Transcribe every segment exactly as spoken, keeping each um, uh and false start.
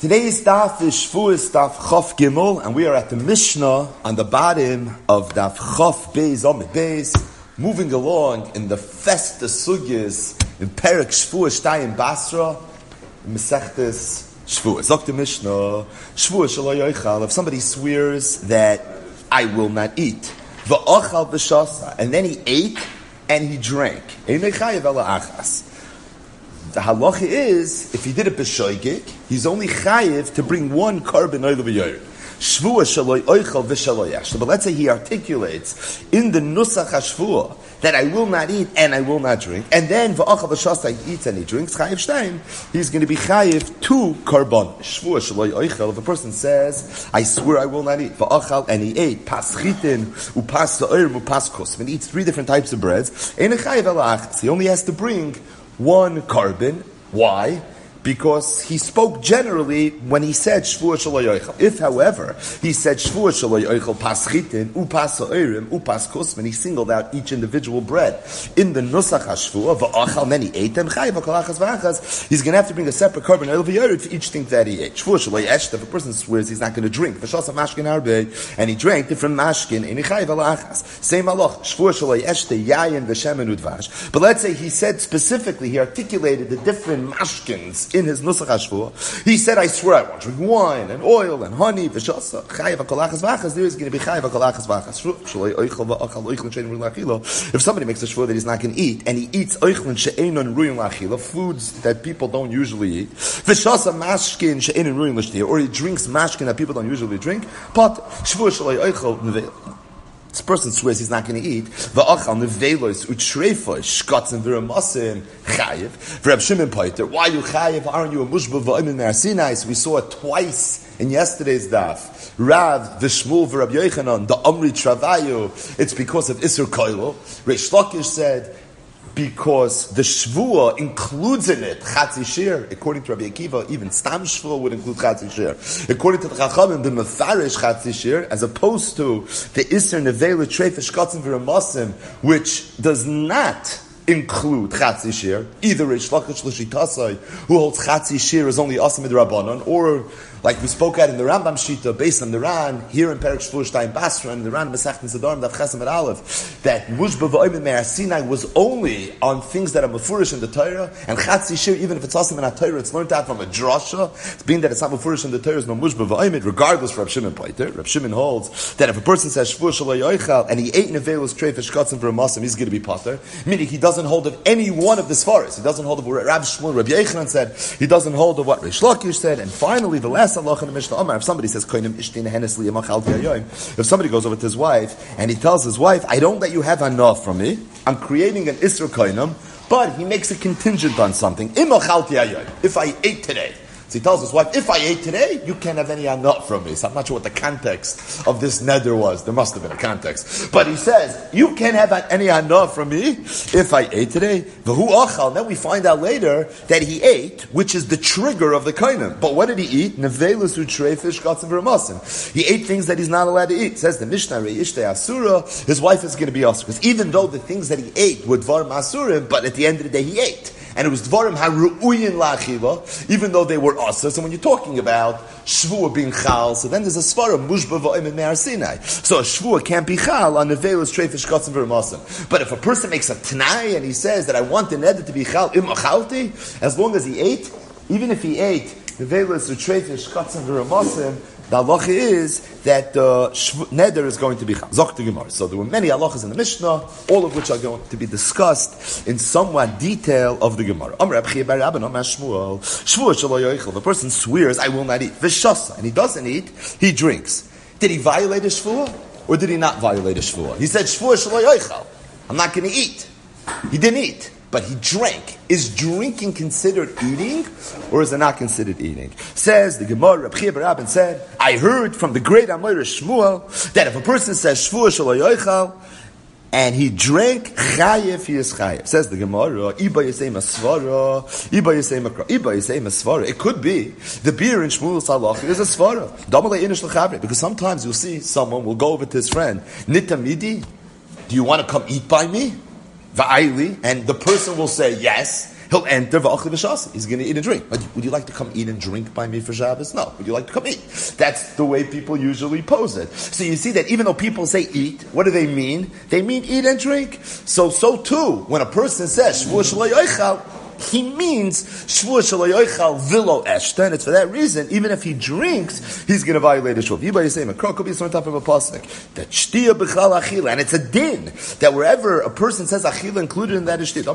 Today's daf is Shvuos daf Chof Gimel, and we are at the Mishnah on the bottom of daf Chof Beis Amid Beis, moving along in the Festa Sugyas in Perek Shvuos Shtayim Basra, in Mesechtes Shvuos. Zok the Mishnah, Shvuos Shelo Yochal, if somebody swears that I will not eat, v'achal v'shasa, and then he ate and he drank, einei chayev ela achas. The halacha is, if he did it b'shoigig, he's only chayiv to bring one carbon oil v'yoyer. Shvuah shaloi oichel v'shaloi yashta. But let's say he articulates in the nusach hashvuah that I will not eat and I will not drink, and then v'achal v'shasta he eats and he drinks, chayiv shteim, he's going to be chayiv two carbon. Shvuah shaloi oichel, if a person says, I swear I will not eat, v'achal, and he ate, pas chitin, upas sa'ir, upas kos, when he eats three different types of breads, ein chayiv ela achas. He only has to bring one carbon. Why? Because he spoke generally when he said Shvuah Shelo Yochel. If, however, he said Shvuah Shelo Yochel pas chitin, upas ha'orim, upas kusman, he singled out each individual bread in the nusach hashvuah, v'achal, then he ate them, chayiv v'kolachas v'achas, he's going to have to bring a separate carbon oil v'yored for each thing that he ate. Shvuah Shelo Yeshta, if a person swears he's not going to drink, v'shasa mashkin harbe, and he drank different mashkin, and he chayiv v'achas. Same halach, Shvuah Shelo Yeshta, yayin v'shemen udvash. But let's say he said specifically, he articulated the different mashkins in his nusach hashvuah. He said, I swear I won't drink wine and oil and honey, v'shasa, chayiv v'kolachas v'achas, there is going to be chayiv v'kolachas v'achas. If somebody makes a shvuah that he's not going to eat, and he eats oichlin she'enon ruyin la'achila, foods that people don't usually eat, v'shasa mashkin she'enon ruyin l'shtiya, or he drinks mashkin that people don't usually drink, but shvuah shaloi oichel nevel. This person swears he's not going to eut. V'achal nevelos utshreifos shkatzim v'ramasim chayiv. V'Rab Shimon Paiter, why are you chayiv? Aren't you a mushba v'oimin me'arsinai? So we saw it twice in yesterday's daf. Rav v'Shmuel v'Rab Yochanan the Amri Travayu. It's because of Isur Koilo. Reish Lakish said, because the shvuah includes in it chatzi shir. According to Rabbi Akiva, even stam shvuah would include chatzi shir. According to the Chachamim, the mefarish chatzi shir, as opposed to the iser nevela treifish katzim v'ramasim, which does not include chatzi shir. Either Reish Lakish l'shitasai, who holds chatzi shir is only asim midrabanan, or like we spoke at in the Rambam Shita, based on the Ran, here in Perek Shvuos Shtayim Basra, and the Ran Mesechtes Nedarim, Daf Chesem at Aleph, that Mushba v'oimin me'ar Sinai was only on things that are mefurish in the Torah, and Chatzi Shir, even if it's asim in a Torah, it's learned out from a drasha, it's being that it's not mefurish in the Torah, is no Mushba v'oimin, regardless of Rab Shimon Paiter. Rab Shimon holds that if a person says Shvuah Shelo Yochel, and he ate nevelos treifish katzim v'ramasim, he's going to be pater, meaning he doesn't hold of any one of the Sfaris. He doesn't hold of what Rab Shmuel, Rabbi Yochanan said, he doesn't hold of what Reish Lakish said, and finally, the last halacha in the Mishnah Omar, if somebody says, if somebody goes over to his wife, and he tells his wife, I don't let you have enough from me, I'm creating an Isra Koinam, but he makes a contingent on something. If I ate today, so he tells his wife, if I ate today, you can't have any anot from me. So I'm not sure what the context of this neder was. There must have been a context. But he says, you can't have any anot from me if I ate today. V'hu achal. Then we find out later that he ate, which is the trigger of the kainim. But what did he eat? Nevelus utreifish katzim v'ramasim. He ate things that he's not allowed to eat. It says the Mishnah, re'ishtei asura, his wife is going to be asur. Because even though the things that he ate were dvar masurim, but at the end of the day he ate. And it was dvarim haru'uyin la'achila, even though they were asa. So when you're talking about shvuah being chal, so then there's a svara mushba v'oimin me'ar Sinai. So a shvuah can't be chal on nevelos treifish katzim v'ramasim. But if a person makes a t'nai and he says that I want the neder to be chal im achalti, as long as he ate, even if he ate nevelos treifish katzim v'ramasim, the halacha is that the uh, neder is going to be chal. Zok the Gemara. So there were many halachas in the Mishnah, all of which are going to be discussed in somewhat detail of the Gemara. Amar Abchia bar Rabban, Amar Shmuel, Shvuah Shelo Yochel. The person swears, I will not eat. V'shasa, and he doesn't eat, he drinks. Did he violate a shvuah, or did he not violate a shvuah? He said, Shvuah Shelo Yochel. I'm not going to eat. He didn't eat, but he drank. Is drinking considered eating, or is it not considered eating? Says the Gemara, Abchia bar Rabban said, I heard from the great Amoira Shmuel that if a person says Shvuah Shelo Yochel and he drank, chayev, he is chayev. Says the Gemara, Iba Yisei Masvara, Iba Yisei Makra, Iba Yisei Masvara. It could be the beer in Shmuel's halacha is a svara. Damalei inish l'chavre. Because sometimes you'll see someone will go over to his friend, Nitamidi, do you want to come eat by me? Va'ayli, and the person will say yes, He'll enter v'achli v'shasi. He's going to eat and drink. Would you like to come eat and drink by me for Shabbos? No. Would you like to come eat? That's the way people usually pose it. So you see that even though people say eat, what do they mean? They mean eat and drink. So, so too, when a person says Shvuah Shelo Yochal, he means Shvuah Shelo Yochal Vilo Eshta, and it's for that reason, even if he drinks, he's going to violate the Shvuah. Everybody say, Makro could be some type of a pasuk. That Shtiya B'chal Achila, and it's a din, that wherever a person says Achila, included in that is Shtiya.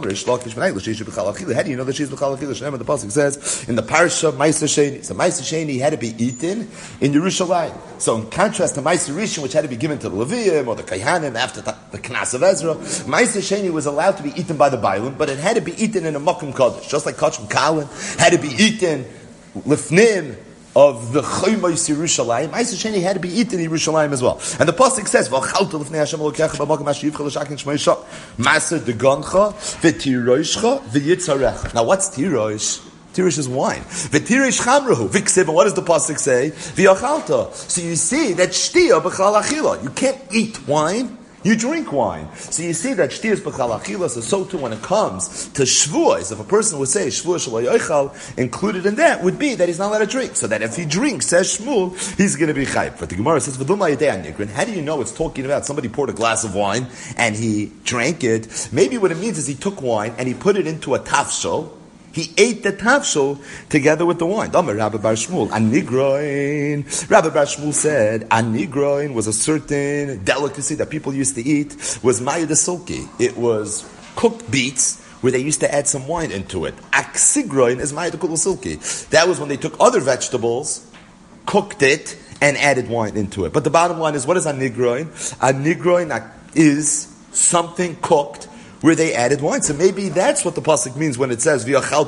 How do you know that she's B'chal Achila? Shneimah, the pasuk says, in the Parsha, Ma'aser Sheni. So Ma'aser Sheni had to be eaten in Yerushalayim. So in contrast to Ma'aser Rishon, which had to be given to the Leviim, or the Kayhanim, after the, the Knas of Ezra, Ma'aser Sheni was allowed to be eaten by the Bailim, but it had to be eaten in a Makom Kodesh, just like Kach Kalin had to be eaten lifnim of the Choymos Yerushalayim. Ma'aser Sheni had to be eaten in Yerushalayim as well. And the pasuk says, "V'achalta lifnei Hashem Elokecha b'makom asher yivcha l'shakin shmei shach Ma'aser degancha v'tiroshcha v'yitzarecha." Now, what's tirosh? Tirosh is wine. V'tirosh chamruhu v'ksiv. And what does the pasuk say? V'achalta. So you see that shtiya b'chal achila. You can't eat wine. You drink wine. So you see that Shtiyas B'chal Achila, so, so too when it comes to Shvuos, if a person would say Shvuah Shelo Yochal, included in that would be that he's not allowed to drink. So that if he drinks, says Shmuel, he's going to be chayv. But the Gemara says, how do you know it's talking about somebody poured a glass of wine and he drank it? Maybe what it means is he took wine and he put it into a tafshel. He ate the tafshel together with the wine. Rabbi Bar Shmuel, anigroin. Rabbi Bar Shmuel said, anigroin was a certain delicacy that people used to eat, was maya de silki. It was cooked beets, where they used to add some wine into it. Aksigroin is maya de silki. That was when they took other vegetables, cooked it, and added wine into it. But the bottom line is, what is anigroin? Anigroin is something cooked where they added wine. So maybe that's what the pasuk means when it says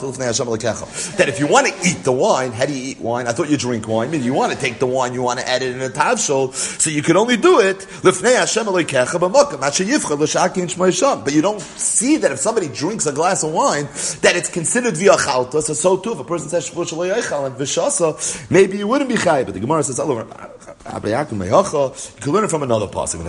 that if you want to eat the wine, how do you eat wine? I thought you drink wine. Maybe you want to take the wine, you want to add it in a tavshel, so you can only do it. But you don't see that if somebody drinks a glass of wine, that it's considered v'achalta. So so too, if a person says shvuah shelo yochal and v'shasa, maybe you wouldn't be chayav. But the Gemara says, you can learn it from another pasuk.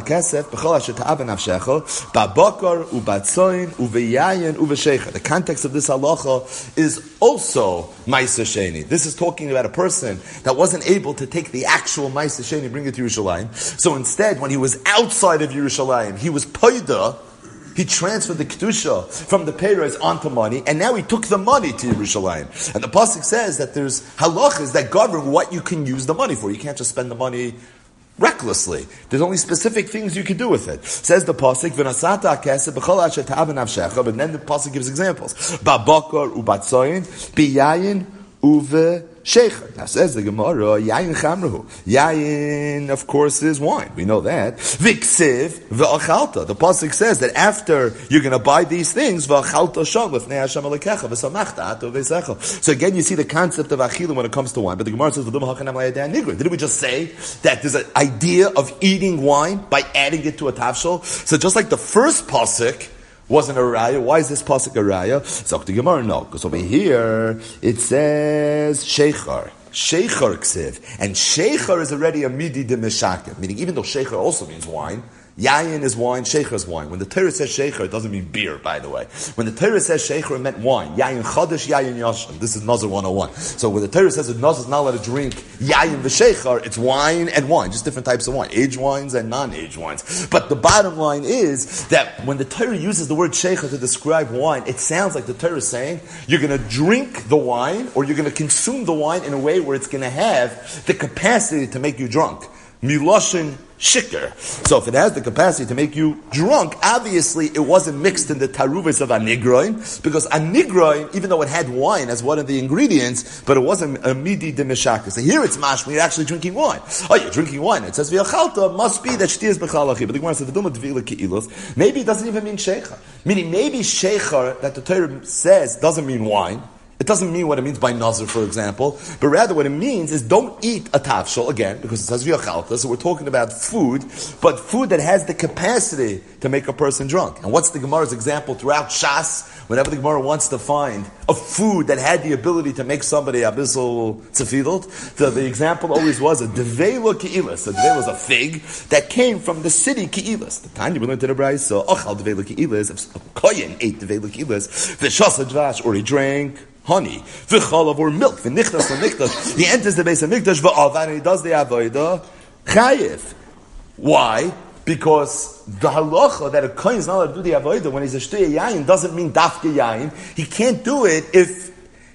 The context of this halacha is also Ma'aser Sheni. This is talking about a person that wasn't able to take the actual Ma'aser Sheni and bring it to Yerushalayim. So instead, when he was outside of Yerushalayim, he was poida. He transferred the kedusha from the peiros onto money, and now he took the money to Yerushalayim. And the pasuk says that there's halachas that govern what you can use the money for. You can't just spend the money recklessly. There's only specific things you can do with it. Says the pasuk, "V'nasata kesef b'chol asher ta'av nafshecha," but then the pasuk gives examples. Ba'bakar u'batzoyin, biyayin uve shecher. Now says the Gemara, yayin chamruhu. Yayin, of course, is wine. We know that. V'ksiv v'achalta. The pasuk says that after you're going to buy these things, v'achalta sham l'fnei Hashem Elokecha v'samachta ato v'secha. So again, you see the concept of achila when it comes to wine. But the Gemara says, didn't we just say that there's an idea of eating wine by adding it to a tafshel? So just like the first pasuk wasn't a raya. Why is this pasuk a raya? So the Gemara, no, because over here it says sheichar, sheichar ksiv, and sheichar is already a midi de meshakim, meaning even though sheichar also means wine, yayin is wine, sheichar is wine. When the Torah says sheichar, it doesn't mean beer, by the way. When the Torah says sheichar, it meant wine. Yayin chodesh, yayin yashin. This is Nazir one oh one. So when the Torah says that Nazir is not allowed to drink yayin v'sheichar, it's wine and wine, just different types of wine, aged wines and non-aged wines. But the bottom line is that when the Torah uses the word sheichar to describe wine, it sounds like the Torah is saying you're going to drink the wine or you're going to consume the wine in a way where it's going to have the capacity to make you drunk. Miloshin shikr. So if it has the capacity to make you drunk, obviously it wasn't mixed in the taruvis of anigroin, because anigroin, even though it had wine as one of the ingredients, but it wasn't a midi de meshaka. So here it's mashma, you're actually drinking wine. Oh, you're drinking wine. It says v'yachalta, must be that shtiyas b'chal achi. But the Gemara says, v'duma t'vila ke'ilos. Maybe it doesn't even mean sheichar. Meaning maybe sheichar, that the Torah says, doesn't mean wine. It doesn't mean what it means by nazir, for example, but rather what it means is don't eat a tafshel, again, because it says v'yachalta, so we're talking about food, but food that has the capacity to make a person drunk. And what's the Gemara's example throughout Shas whenever the Gemara wants to find a food that had the ability to make somebody abyssal tzefilot, the, the example always was a devela keilas. A devela was a fig that came from the city keilas. The time you learned to the Brayso, so ochal devela keilas, if a kohen ate devela keilas, v'shasa dvash, or he drank honey, v'chalav, or milk, v'nichtas, v'nichtas, he enters the base of mikdash, v'avan, and he does the avodah, chayiv. Why? Because the halacha that a kohen is not allowed to do the avodah when he's a shtei yayin doesn't mean dafke yayin. He can't do it if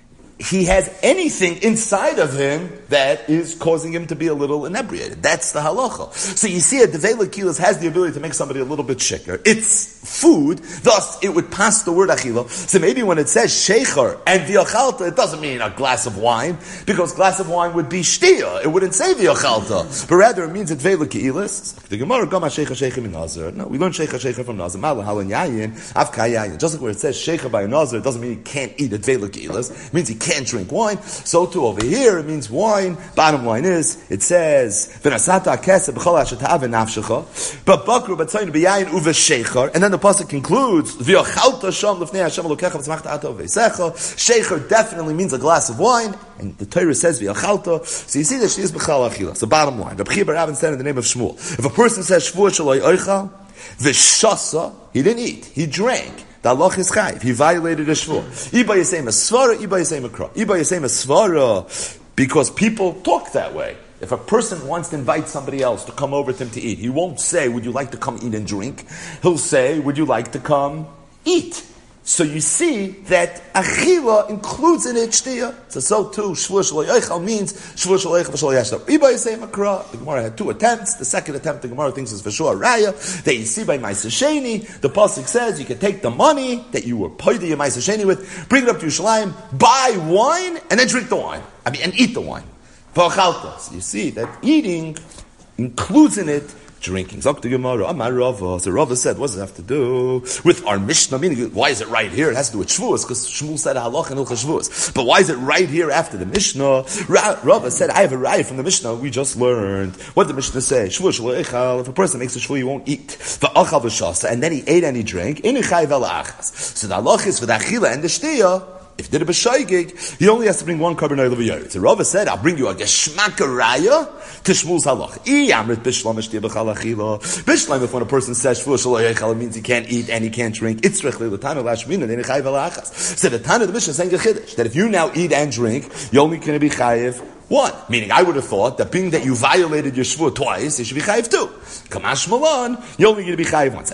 he has anything inside of him that is causing him to be a little inebriated. That's the halacha. So you see, a devela kilas has the ability to make somebody a little bit shaker. It's food, thus it would pass the word achila. So maybe when it says shecher and v'yachalta, it doesn't mean a glass of wine, because glass of wine would be shtia. It wouldn't say v'yachalta, but rather it means a devela kilas. The Gemara gama shecher shecher min nazar. No, we learn shecher shecher from nazar. Mala halan yayin avka yayin. Just like where it says shecher by a nazar, it doesn't mean he can't eat a devela kilas. It means he can't drink wine. So too over here, it means wine. Bottom line is, it says, "V'nasata kesef b'chol hashatav nafshecha." But bakru b'tzayin b'yayin uv'sheicher, and then the pasuk concludes, "V'yochalta sham lefnei Hashem elokecha v'tzmachta ato v'yisecha." Sheicher definitely means a glass of wine, and the Torah says v'yochalta. So you see that she is b'chal achila. So bottom line, Rabbi Chiya bar Rabban said in the name of Shmuel, if a person says shvua shaloi oichal v'shasa, he didn't eat, he drank. The Allah is chayv. He violated a shvur. Iba yisem a svara, iba yisem a kra. Iba yisem a svara, because people talk that way. If a person wants to invite somebody else to come over to him to eat, he won't say, would you like to come eat and drink? He'll say, would you like to come eat? So you see that achila includes in it shtiyah. So so too, shvur shelo yochal means shvur shelo yochal v'shelo yashta. Iba yisei makra. The Gemara had two attempts. The second attempt, the Gemara thinks is for sure raya. That you see by Ma'aser Sheni, the pasuk says you can take the money that you were paid your Ma'aser Sheni with, bring it up to Yerushalayim, buy wine, and then drink the wine. I mean, and eat the wine. V'achalta. So you see that eating includes in it drinking. Zok the Gemara, Amar Rava. So Rava said, what does it have to do with our Mishnah? Meaning, why is it right here? It has to do with Shavuos, because Shmuel said halach and ilcha Shavuos. But why is it right here after the Mishnah? Ra- Rava said, I have a raya from the Mishnah. We just learned. What did the Mishnah say? Shavuos shelo echal. If a person makes a Shavuos, he won't eat. V'achal v'shasa, and then he ate and he drank. Inu chayv elachas. So the halach is for the achila and the shtiyah. If he did a b'shaygig, he only has to bring one carbon oil of a yerit. So Rava said, I'll bring you a geshmaka raya to Shmuel's halach. I amrit bishlam eshtiyah b'chal achila. Bishlam, if when a person says shvuah shelo yochal, it means he can't eat and he can't drink. It's rechli l'tana lashmina then chayv elachas. So the Tana of the Mishnah is saying a chiddush that if you now eat and drink, you only can be chayiv one. Meaning, I would have thought that being that you violated your shvuah twice, you should be chayiv two. Kamash Malon, you're only going to be chayiv once.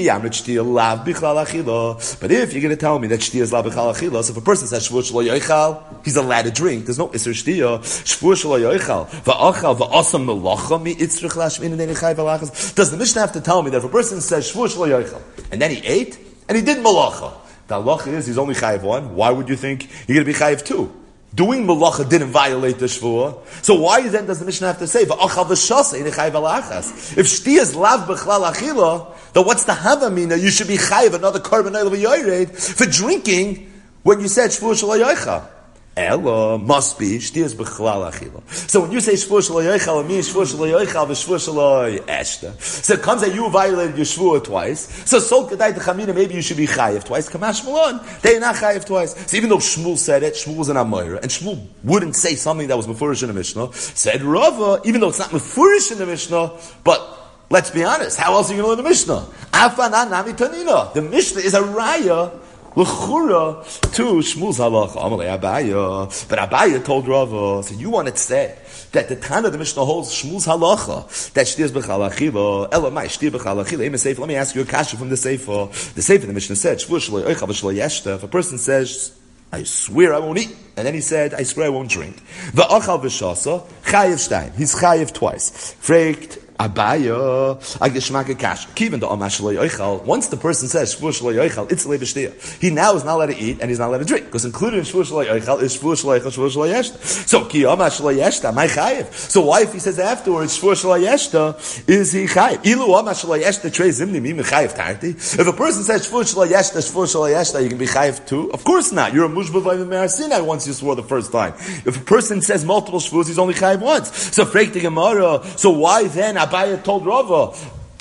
But if you're going to tell me that shtia is lav b'chal achila, so if a person says shvuah shelo yochal, he's allowed to drink. There's no iser shtia. Shvuah shelo yochal va'achal va'asam melacha mi itzrich lashmin and chayiv alachas. Does the Mishnah have to tell me that if a person says shvuah shelo yochal and then he ate and he did melacha, the halacha is he's only chayiv one? Why would you think you're going to be chayiv two? Doing malacha didn't violate the shvuah. So why then does the Mishnah have to say va'achal v'shasa in chayv alachas? If shti is lav b'chlal achila, then what's the havamina? You should be chayv another carbon oil of a yored for drinking when you said shvuah shelo yochal. Ella must be shti is b'chlal achila. So when you say shvuah shelo yochal, it means shvuah shelo yochal v'shvuah shelo eshta. So it comes that you violated your shvuah twice. So sol kedai techamina, maybe you should be chayiv twice. Kamash malon, they are not chayiv twice. So even though Shmuel said it, Shmuel was an amoira, and Shmuel wouldn't say something that was mefurish in the Mishnah. Said Rava, even though it's not mefurish in the Mishnah, but let's be honest, how else are you going to learn the Mishnah? Afanan nami tanina. The Mishnah is a raya l'chura to Shmuel's halacha. Amalei Abaya, but Abaya told Rava, so you want to say that the Tana of the Mishnah holds Shmuel's halacha that shtir is b'chal achila, elamai shtir b'chal achila. Im sefer. Let me ask you a kasha from the sefer. The sefer the Mishnah said shvuah shelo yochal v'shelo yeshta. If a person says, I swear I won't eat, and then he said, I swear I won't drink, v'achal v'shasa chayiv shtayim. He's chayiv twice. Fragt Abaya, ageshmaka kash. Kiven the amash shelo yochal. Once the person says shvuah shelo yochal, it's le b'shtiyah. He now is not allowed to eat and he's not allowed to drink, because included in shvuah shelo yochal is shvuah shelo yochal, shvuah shelo yeshta. So ki amash shelo yeshta, my chayiv. So why, if he says afterwards shvuah shelo yeshta, is he chayiv? Ilu amash shelo yeshta trei zimni mi mechayiv tarti. If a person says shvuah shelo yeshta, shvuah shelo yeshta, you can be chayiv too. Of course not. You're a mushbav v'ayim me'arsinai once you swore the first time. If a person says multiple shvuahs, he's only chayiv once. So freak the Gemara. So why then Abaya told Rava,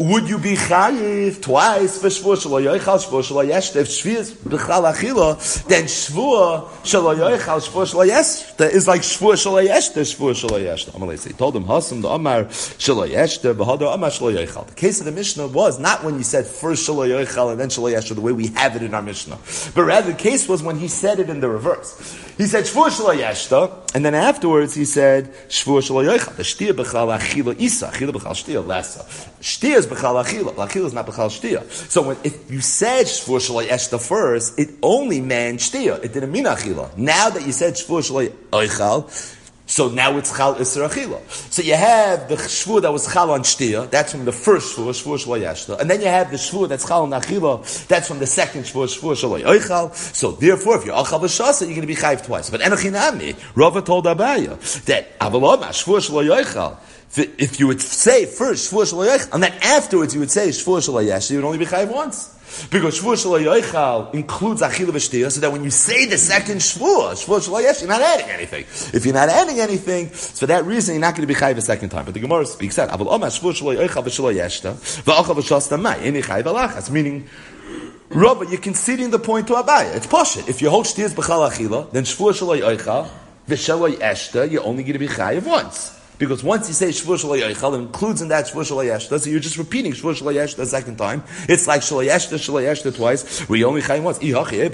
would you be chayiv twice for shvur shelo yoichal, shvur shelo yeshta? If shvur is b'chal achila, then shvur shelo yoichal, shvur shelo yeshta is like shvur shelo yeshta, shvur shelo yeshta. Amalei say, he told him, Hasam the Amar shelo yeshta, v'hadar Amar shelo yoichal. The case of the Mishnah was not when you said first shelo yoichal and then shelo yeshta, the way we have it in our Mishnah, but rather the case was when he said it in the reverse. He said shvur shelo yeshta, and then afterwards he said shvur shelo yoichal. The shtia b'chal achila isa, achila b'chal shtia lessa. Shtia is b'chal achila, achila is not b'chal shtia. So when, if you said shvur shelo yeshta first, it only meant shtia. It didn't mean achila. Now that you said shvur shelo yoichal, so now it's chal isra achila. So you have the shvur that was chal on shtia, that's from the first shvur, shvur shelo yeshta, and then you have the shvur that's chal on achila, that's from the second shvur, shvur shelo yoichal. So therefore, if you're achal v'shasa, you're going to be chayv twice. But enochinami, Rava told Abaya that avaloma shvur shelo yoichal. If you would say first shvur shelo yoichal, and then afterwards you would say shvur shelo yeshta, you would only be chayv once. Because shvur shelo yoichal includes achila v'shtia, so that when you say the second shvur, shvur shelo yeshta, you're not adding anything. If you're not adding anything, so for that reason you're not going to be chayv a second time. But the Gemara speaks out, aval omar shvur shelo yoichal v'shelo yeshta, v'achal v'shasta mai, eni chayv alachas, meaning, Rabba, you're conceding the point to Abaya. It's poshut. If you hold shtia is b'chal achila, then shvur shelo yoichal v'shelo yeshta, you're only going to be chayv once. Because once you say shvur shelo yoichal, it includes in that shvur shelo yeshta, so you're just repeating shvur shelo yeshta a second time. It's like shelo yeshta, shelo yeshta twice, where you only chayim once.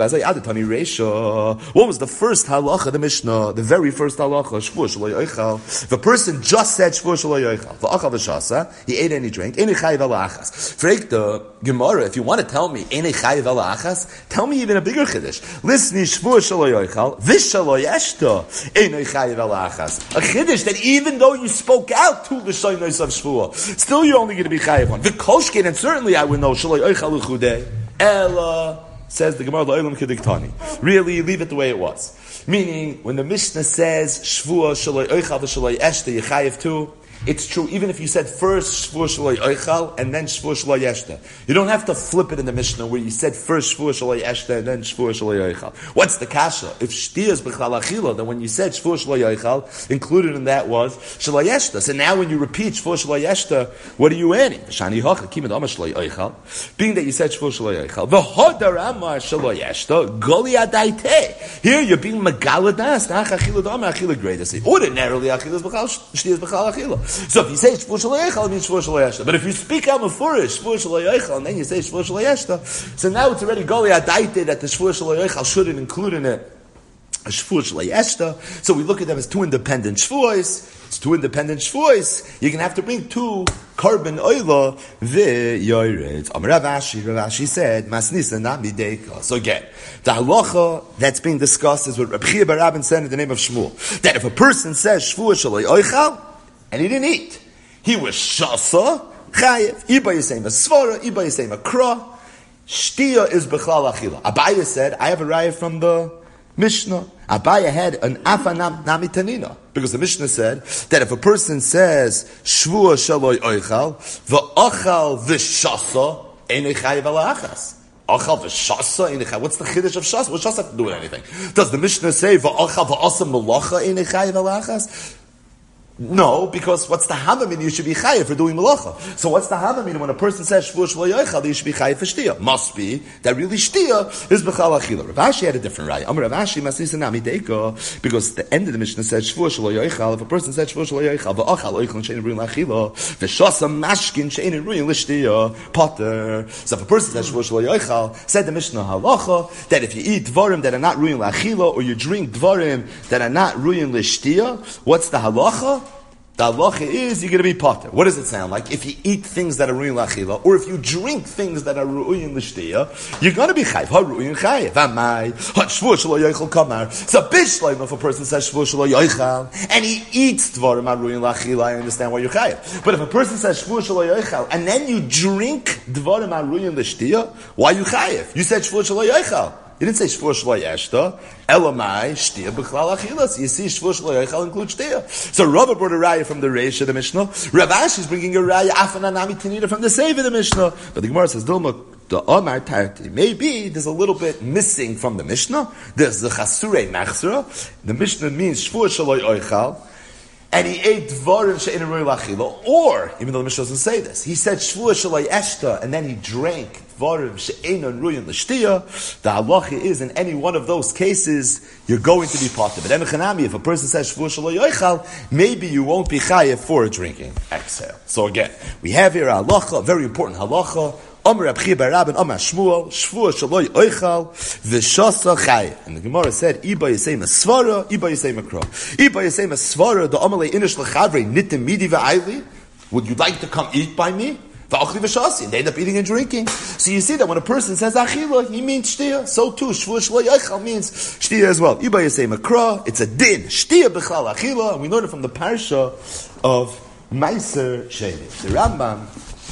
What was the first halacha, the Mishnah, the very first halacha, shvur shelo yoichal? The person just said shvur shelo yoichal. V'achal v'shasa, he ate and he drank, eni chayiv ala achas. Freik the Gemara, if you want to tell me eni chayiv ala achas, tell me even a bigger chiddush. Listen, shvur shelo yoichal, v'shelo yeshta, eni chayiv ala achas. A chiddush that even though you spoke out two l'shonos of shvua, still you're only going to be chayiv one. V'koshkin, and certainly I would know shaloi oichal uchudei. Ella says the Gemara la'olam kediktani. Really, you leave it the way it was. Meaning, when the Mishnah says shvua shaloi oichal v'shaloi eshta, you chayiv too. It's true, even if you said first shvur shaloi oichal and then shvur shaloi eshta. You don't have to flip it in the Mishnah where you said first shvur shaloi eshta and then shvur shaloi oichal. What's the kasha? If shtia is b'chal achila, then when you said shvur shaloi oichal, included in that was shaloi eshta. So now when you repeat shvur shaloi eshta, what are you adding? Shani hocha kimad amar shaloi oichal. Being that you said shvur shaloi oichal, v'hodar amar shaloi eshta, goli adaite. Here you're being megaladas, nach achila damar achila greatest. Ordinarily achila is b'chal, shtia is b'chal achila. So if you say shvur shelo yoichal, it means shvur shelo yeshta. But if you speak out mefurish shvur shelo yoichal, and then you say shvur shelo yeshta, so now it's already goli adaite that the shvur shelo yoichal shouldn't include in it a shvur shelo yeshta. So we look at them as two independent shvuos. It's two independent shvuos. You're going to have to bring two carbon oila v'yoyred. Amar Rav Ashi, Rav Ashi said, Masnisa nami deika. So again, the halacha that's being discussed is what Reb Chia bar Rabban said in the name of Shmuel. That if a person says shvur shelo yoichal, and he didn't eat, he was shasa, chayev. Iba yisayim a svara, iba yisayim a kra. Shtia is b'chlal achila. Abaya said, I have a raya from the Mishnah. Abaya had an afanam nami tanina. Because the Mishnah said that if a person says, shvua shaloi oichal, v'achal v'shasa, einei chayev ala achas. Achal v'shasa einei chayev. What's the chiddush of shasa? What shasa have to do with anything? Does the Mishnah say, v'achal v'asam malacha einei chayev ala achas? No, because what's the hamamin? You should be chayiv for doing malacha. So what's the hamamin when a person says shvur shelo yoichal? You should be chayiv for shtia. Must be that really shtia is b'chal achila. Rav Ashi had a different raya. Amar Rav Ashi masisa nami deika, because the end of the Mishnah said shvur shelo yoichal. If a person said shvur shelo yoichal, v'achal oichal she'ein ruyin l'achila, v'shasa mashkin she'ein ruyin l'shtia, potter. So if a person said shvur shelo yoichal, said the Mishnah halacha that if you eat dvarim that are not ruyin l'achila, or you drink dvarim that are not ruyin l'shtia, what's the halacha? The halacha is you're going to be potter. What does it sound like? If you eat things that are ruyin l'achila, or if you drink things that are ruyin l'shtia, you're going to be chayiv. Ha ruyin chayiv. Amai. Ha shvur shelo yoichal kamar. It's a bishleim if a person says shvur shelo yoichal, and he eats dvarim ha ruyin l'achila, I understand why you're chayiv. But if a person says shvur shelo yoichal, and then you drink dvarim ha ruyin l'shtia, why are you chayiv? You said shvur shelo yoichal. You didn't say shvur shelo yeshta. Elamai shtia b'chlal achila. So you see, shvur shelo yoichal includes shtia. So Rava brought a raya from the Reish of the Mishnah. Rav Ashi is bringing a raya afana nami tanita from the Seiv of the Mishnah. But the Gemara says, Dilma the Omar Tarti. Maybe there's a little bit missing from the Mishnah. There's the chasurei machzera. The Mishnah means shvur shelo yoichal. and he ate dvarim she'ein roy lachila, or, even though the Mishnah doesn't say this, he said shvua shalai eshta, and then he drank dvarim she'ein ruyin l'shtiya, the halacha is, in any one of those cases, you're going to be potter. But emechanami, if a person says shvua shalai yoichal, maybe you won't be chayev for drinking. Exhale. So again, we have here a halacha, a very important halacha, Omer Reb Chia bar Rabban, Omer Shmuel, Shvua shaloi oichal, v'shasa chayev. And the Gemara said, Iba yisei masvara, Iba yisei makro. Iba yisei masvara, the Omelei inish l'chavre, nitim midi v'ayli. Would you like to come eat by me? V'achli v'shasi. And they end up eating and drinking. So you see that when a person says achila, he means shtiya. So too, Shvua shaloi oichal means shtiya as well. Iba yisei makro, it's a din. Shtiya b'chlal achila. And we learn it from the parsha of Meiser Sheni. The Rambam,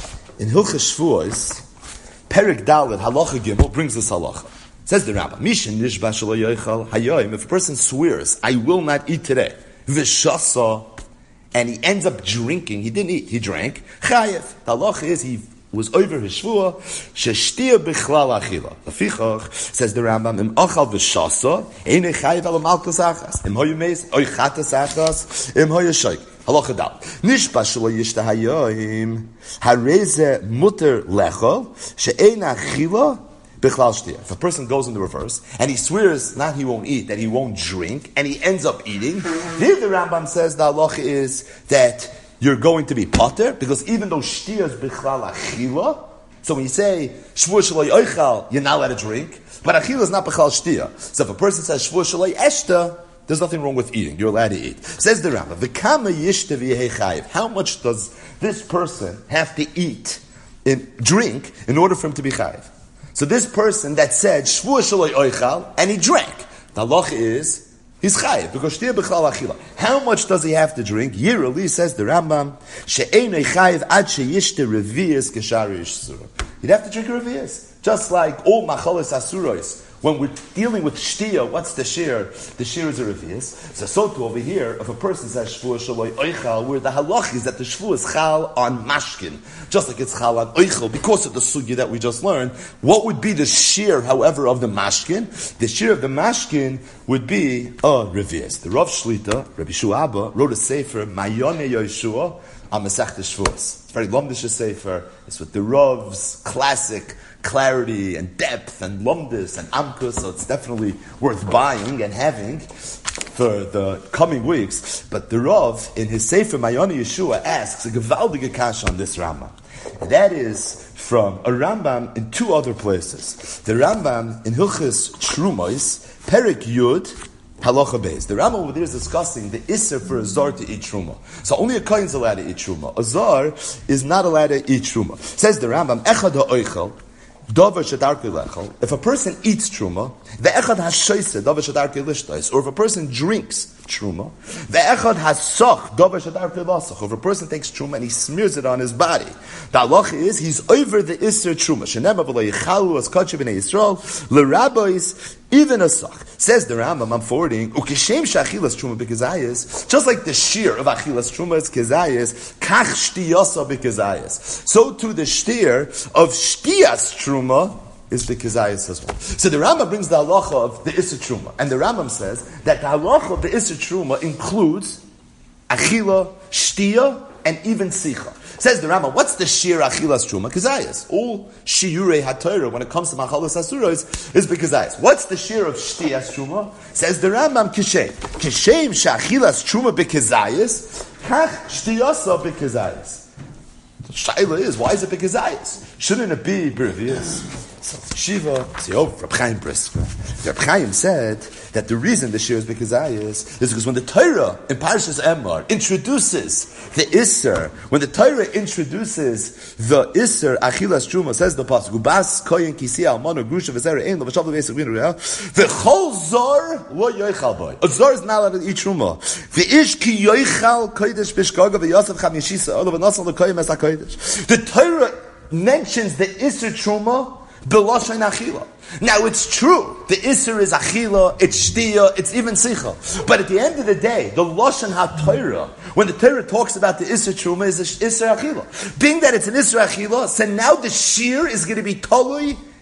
in Hilchos Shvuos, Perik Dalet Halacha Gimel brings this halacha. It says the Rambam, Mishin Nishba Shelo Yoichal Hayoim. If a person swears, I will not eat today, V'shasa, and he ends up drinking, he didn't eat, he drank, Chayev. The halacha is he was over his shvua, Sheshtia Bichlal Achila. Lefichach, says the Rambam, Im Achal V'shasa, Eine Chayev Al Malkus Achas, Im Hoyu Meis, Oy Chatas Achas, Im Hoyu Shoik. Halacha dal. Nishba shelo yishta hayoim hareze muter lechol she'ein achila bichlal shtiya. If a person goes in the reverse and he swears not he won't eat, that he won't drink, and he ends up eating, here the Rambam says the halacha is that you're going to be potter, because even though shtiya is bichlal achila, so when you say shvua shelo yoichal, you're not allowed to drink, but achila is not bichlal shtiya. So if a person says shvua shelo eshta, there's nothing wrong with eating. You're allowed to eat. Says the Rambam, V'kama yishta v'yehei chayiv. How much does this person have to eat, in, drink, in order for him to be chayiv? So this person that said, Shvua shaloi oichal, and he drank. The halacha is, he's chayiv, because shtiya b'chlal achila. How much does he have to drink? Yirali, says the Rambam, she'enei chayiv ad sheyishta reviyas k'shari yishsura. He'd have to drink reviyas. Just like all machalas asuros. When we're dealing with shtiya, what's the shir? The shir is a revius. So, so too over here, if a person says shvua shaloi oichal, where the halach is that the shvua is chal on mashkin, just like it's chal on oichal, because of the sugya that we just learned, what would be the shir, however, of the mashkin? The shir of the mashkin would be a revius. The Rav Shlita, Rabbi Shu'aba, wrote a sefer, Mayone Yoshua, on Masechta Shvuos. It's very lumdish sefer. It's with the Rav's classic clarity and depth and lumdis and amkus, so it's definitely worth buying and having for the coming weeks. But the Rav, in his Sefer Mayoni Yeshua, asks a gewaldige kasha on this Rambam. And that is from a Rambam in two other places. The Rambam in Hilchos Trumos, Perik Yud, Halacha Beis. The Rambam over there is discussing the Isser for a Zar to eat Truma. So only a Kohen is allowed to eat Truma. A Zar is not allowed to eat Truma. Says the Rambam, Echad ha'oichel, Dover shadarki lechel. If a person eats truma, the echad has shoyse dover shadarki lishtais. Or if a person drinks truma, the echad has soch dover shadarki lasach. If a person takes truma and he smears it on his body, the halacha is he's over the iser truma. Shenema v'lo yichalu as kachi b'nei Yisrael l'rabbis even a soch. Says the Rambam, I'm forwarding, ukishem shachilas truma b'kezayis, just like the shear of achilas truma is kezayis, kach shtiyasa b'kezayis. So too the shear of shtiyas truma is b'kezayis as well. So the Rambam brings the halacha of the Isser Truma, and the Rambam says that the halacha of the Isser Truma includes achila, shtiya, and even sicha. Says the Rambam, what's the shir achilas truma? Kezayis. All shiurei haTorah when it comes to machalos asuros is b'kezayis. What's the shir of shtiyas truma? Says the Rambam, kishem. Kishem shachilas truma b'kezayis, kach shtiyasa b'kezayis. The shaila is, why is it b'kezayis? Shouldn't it be b'revius? So Shiva, see, oh, Reb Chaim Brisker. Reb Chaim said that the reason the shir is b'kezayis is because when the Torah in Parshas Emor introduces the Isser, when the Torah introduces the Isser, Achilas Truma, says the pasuk, Ubas koyin kisi almano grusha v'zera ein l'vashav l'veis v'inu re'ah v'chol zor lo yoichal boy. A zor is not allowed to eat Truma. V'ish ki yoichal kodesh b'shkaga v'yosef cham yeshisa olo v'nosal l'koyim es ha'kodesh. The Torah mentions the Isser Truma b'loshen achila. Now it's true, the Isser is achila, it's shtiya, it's even sicha. But at the end of the day, the loshen ha-Torah, when the Torah talks about the Isser truma, is the Isser achila. Being that it's an Isser achila, so now the shear is going to be tolui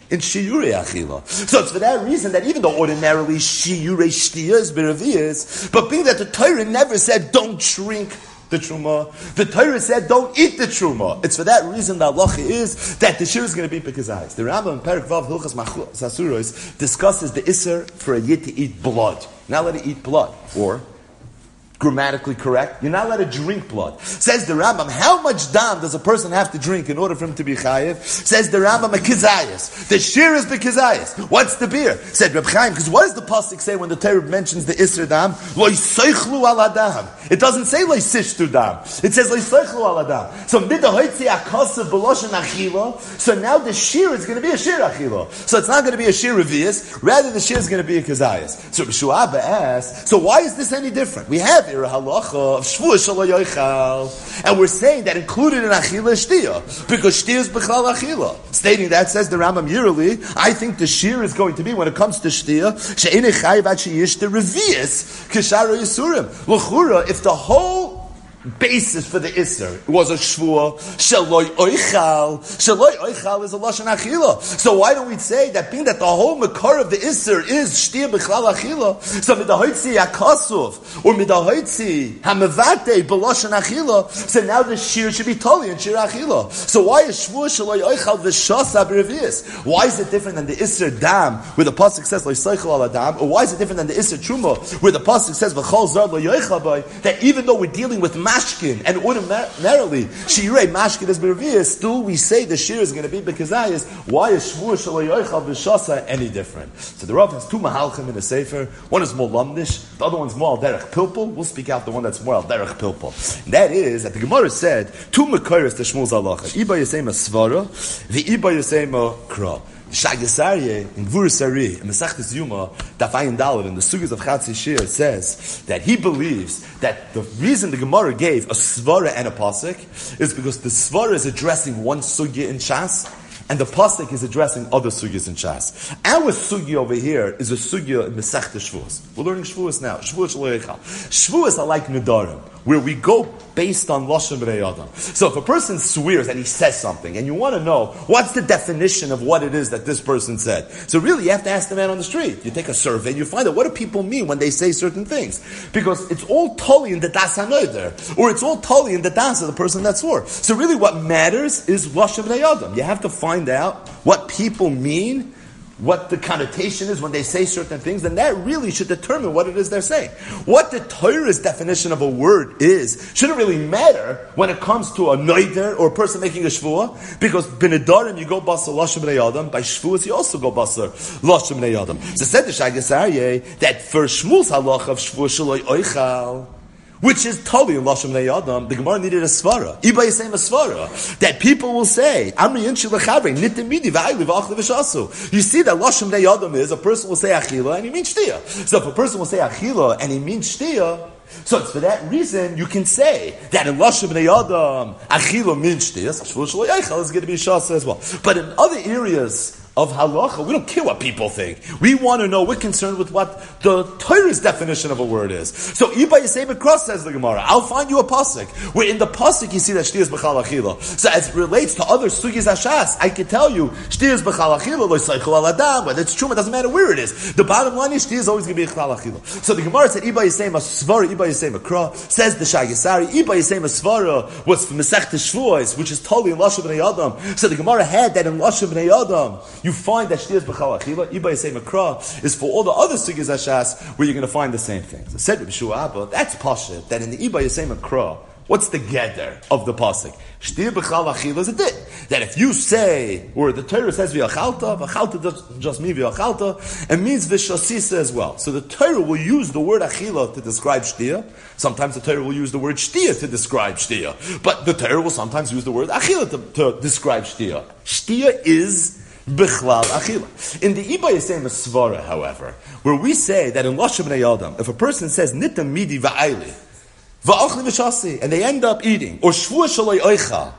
in shiurei achila. So it's for that reason that even though ordinarily shiurei shtia is beravias, but being that the Torah never said don't drink the truma, the Torah said don't eat the truma. It's for that reason the halacha is that the shir is going to be pekazayis. The Rambam in Perek Vav Hilchas Sasuros discusses the isser for a yid to eat blood. Not let it eat blood, or grammatically correct, you're not allowed to drink blood. Says the Rambam, how much dam does a person have to drink in order for him to be chayiv? Says the Rambam, a kizayas. The shir is the kizayas. What's the beer? Said Reb Chaim, because what does the pasuk say when the Torah mentions the isra dam? Lo yisaychlu al adam. It doesn't say lo yisishtu dam. It says lo yisaychlu al adam. So midahoitzi akasav b'loshen achila. So now the shir is going to be a shir achila. So it's not going to be a shir revius. Rather, the shir is going to be a kizayas. So Reb Abba asks, so why is this any different? We have halacha of shvua shelo yoichal, and we're saying that included in achila is shtia, because shtia is b'chlal achila. Stating that, says the Rambam Yiruli, I think the shir is going to be, when it comes to shtia, she'enei chayiv ad sheyishta revius k'shara yisurim. L'chura, if the whole basis for the Isser was a shvua, shaloi oichal. Shaloi oichal is a lashon achila. So why don't we say that being that the whole makar of the Isser is shtia b'chlal achila, so midahoitzi hakasuv, or midahoitzi hamavate b'lashon achila, so now the shir should be totally in shir achila. So why is shvua shaloi oichal v'shasa b'revius? Why is it different than the Isser dam, where the pasuk says lo yisaychel al adam, or why is it different than the Isser truma, where the pasuk says v'chol zar lo yoichal bay, that even though we're dealing with mashkin, and ordinarily shirei mashkin is b'revius, still we say the shir is going to be b'kazayis. Why is shvua shelo yoichal v'shasa any different? So the Rav has two mahalchim in the sefer. One is more lamdish, the other one's more al derech pilpul. We'll speak out the one that's more al derech pilpul. And that is that the Gemara said two mekayres to Shmuel's halacha. Iba yisema svara, v'iba yisema kra. Shagasarye in Vurusari in Mesachtes Yuma Dafayin Dalet in the Sugis of Chatzi Shir says that he believes that the reason the Gemara gave a svara and a pasuk is because the svara is addressing one sugya in Shas, and the pasuk is addressing other sugyas in Shas. Our sugya over here is a sugya in Mesachtes Shvuos. We're learning Shvuos now. Shvuos shelo yoichal. Shvuos are like Nedarim, where we go based on Lashon B'nei Adam. So if a person swears and he says something, and you want to know what's the definition of what it is that this person said, so really you have to ask the man on the street. You take a survey and you find out what do people mean when they say certain things, because it's all totally in the das hanoder, or it's all totally in the das of the person that swore. So really, what matters is Lashon B'nei Adam. You have to find out what people mean, what the connotation is when they say certain things, then that really should determine what it is they're saying. What the Torah's definition of a word is shouldn't really matter when it comes to a noider or a person making a shvuah, because b'nedarim you go basar lashon b'nei adam, by shvuahs you also go basar lashon b'nei adam. So said the Shagas Aryeh that for Shmuel's halacha of shvuah shaloi oichal, which is totally in Lashon B'nei Adam, the Gemara needed a svara. Iba yisayim a svara. That people will say, Amri yinshi l'chavre, nitemidi v'ayli v'achli v'shasu. You see that Lashon B'nei Adam is, a person will say achila and he means shtia. So if a person will say achila and he means shtia, so it's for that reason you can say that in Lashon B'nei Adam, achila means shtia, so shvuah shelo yoichal is going to be shasa as well. But in other areas of halacha, we don't care what people think. We want to know, we're concerned with what the Torah's definition of a word is. So, Iba Yisei B'Kros, says the Gemara, I'll find you a pasuk, where in the pasuk you see that Shti is B'chal Achila. So as it relates to other Sugis Hashas, I can tell you, Shti is B'chal Achila, Lo Yisaychel Al Adam, whether it's true, it doesn't matter where it is. The bottom line is, Shti is always going to be B'chal Achila. So the Gemara said, Iba Yisei Masvara, Iba Yisei B'Kros, says the Shagasari, Iba Yisei Masvara was from Mesechtes Shvuos, which is totally in Lashon B'nei Adam. So the Gemara had that in Lashon B'nei Adam, you find that Shti is B'chal Achila. Iba Yisei Makra is for all the other Sugis Hashas where you're going to find the same things. So said Reb Shua Abba, that's Pasha, that in the Iba Yisei Makra, what's the gather of the pasuk? Shtir b'chal achila is a dit. That if you say, or the Torah says v'achalta, v'achalta doesn't just mean v'achalta, it means v'shasisa as well. So the Torah will use the word achila to describe shtia. Sometimes the Torah will use the word shtia to describe shtia. But the Torah will sometimes use the word achila to, to describe shtia. Shtia is Bichlal achila. In the Iba Yisei Masvara, however, where we say that in Lashon B'nei Adam, if a person says nitam midi va'ayli, va'achli v'shasi, and they end up eating, or shvuah shaloi oichal,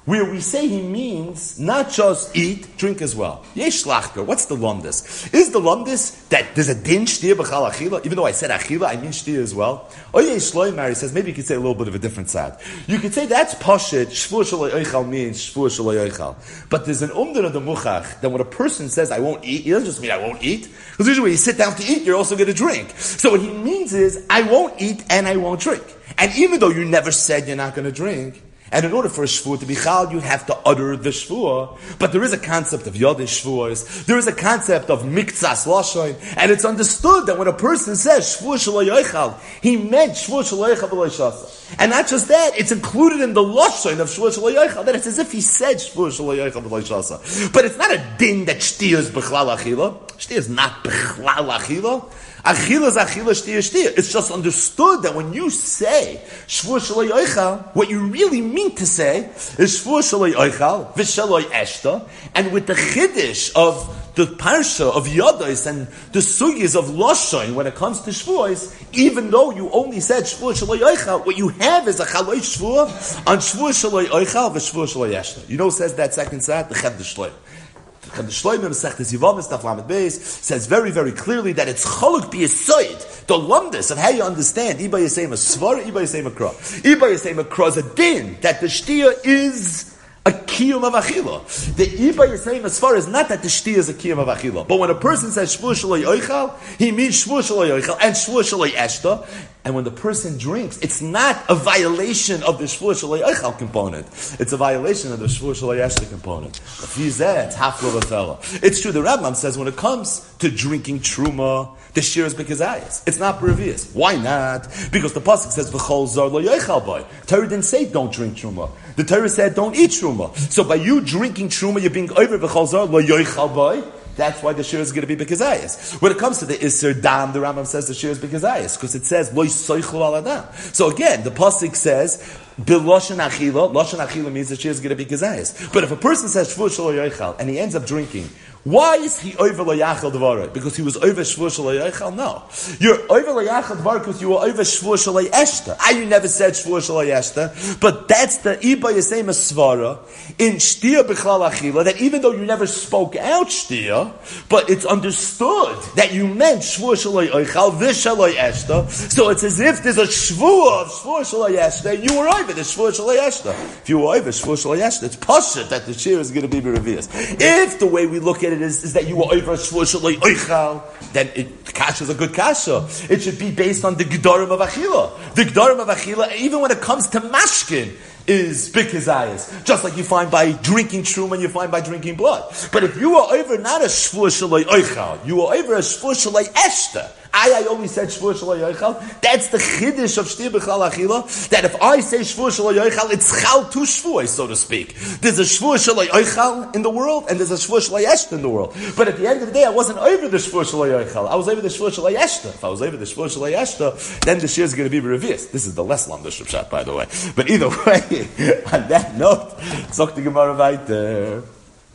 where we say he means not just eat, drink as well. Yesh lachker. What's the lumdis? Is the lumdis that there's a din shtir b'chal achila? Even though I said achila, I mean shtir as well. Or yesh loymar, he says maybe you could say a little bit of a different side. You could say that's pashit. Shvur shaloi oichal means shvur shaloi oichal. But there's an umdin of the muchach that when a person says I won't eat, he doesn't just mean I won't eat. Because usually when you sit down to eat, you're also going to drink. So what he means is I won't eat and I won't drink. And even though you never said you're not going to drink, and in order for a shvuah to be chal, you have to utter the shvuah. But there is a concept of yodish shvuahs. There is a concept of miktsas lashon. And it's understood that when a person says shvuah shelo yoichal, he meant shvuah shelo yoichal v'lo yishasa. And not just that, it's included in the lashon of shvuah shelo yoichal. That it's as if he said shvuah shelo yoichal v'lo yishasa. But it's not a din that shtir is b'chlal achila. Shtir is not b'chlal achila. Achila is achila, shtir is shtir. It's just understood that when you say shvuah shelo yoichal, what you really mean to say is shvuah shelo yoichal v'shelo eshta, and with the chiddush of the parsha of Yodais and the sugis of Lashon when it comes to shvuahs, even though you only said shvuah shelo yoichal, what you have is a chaloi shvuah on shvuah shelo yoichal v'shvuah shelo eshta. You know who says that second side? The Cheved Shloim. The Shloimeh Masechtas Yevamos Daf Lamed Beis says very, very clearly that it's choluk b'yisoid, the lumdus of how you understand Iba Yisayim a Svara, Iba Yisayim a Kra. Iba Yisayim a Kra is a din that the shtia is a kiyum of achila. The Iba Yisayim a Svara is not that the shtia is a kiyum of achila, but when a person says shvuah shelo yoichal, he means shvuah shelo yoichal and shvuah shelo eshta. And when the person drinks, it's not a violation of the shvuah shelo yoichal component. It's a violation of the shvuah shelo eshta component. If he's there, it's half of a fella. It's true. The Rambam says when it comes to drinking truma, the shir is bekazayis. It's not previous. Why not? Because the pasuk says v'chol zar lo yoichal boy. Torah didn't say don't drink truma. The Torah said don't eat truma. So by you drinking truma, you're being over v'chol zar lo yoichal boy. That's why the shir is going to be bekazayis. When it comes to the Isser Dam, the Rambam says the shir is bekazayis because it says lo yisoichlu al adam. So again, the pasuk says biloshen achila. Loshen achila means the shir is going to be bekazayis. But if a person says shvuah shelo yoichal and he ends up drinking, why is he over lo yachal dvarah? Because he was over shvuah shelo yoichal? No, you're over lo yachal dvarah because you were over shvuah shelo eshta. I you never said shvuah shelo eshta, but that's the iba yisayim svara in shtir b'chlal achila. That even though you never spoke out shtir, but it's understood that you meant shvuah shelo yoichal v'shelo eshta. So it's as if there's a shvuah of shvuah shelo eshta, and you were over the shvuah shelo eshta. If you were over shvuah shelo eshta, it's pashut that the shir is going to be revealed. If the way we look at it is, is that you were over shvuah shelo yoichal, then it, kasha is a good kasha. It should be based on the gedarim of achila. The gedarim of achila, even when it comes to mashkin, is bikazayas. Just like you find by drinking truma and you find by drinking blood. But if you are over not a shvuah shelo yoichal, you are over a shvuah shelo eshta. I, I only said shvuah shelo yoichal. That's the chiddush of shtir b'chal achila. That if I say shvuah shelo yoichal, it's chal to shvuah, so to speak. There's a shvuah shelo yoichal in the world, and there's a shvuah shelo eshta in the world. But at the end of the day, I wasn't over the shvuah shelo yoichal. I was over the shvuah shelo eshta. If I was over the shvuah shelo eshta, then the shir is going to be reversed. This is the less lamdash shot, by the way. But either way, on that note, zok the Gemara weiter.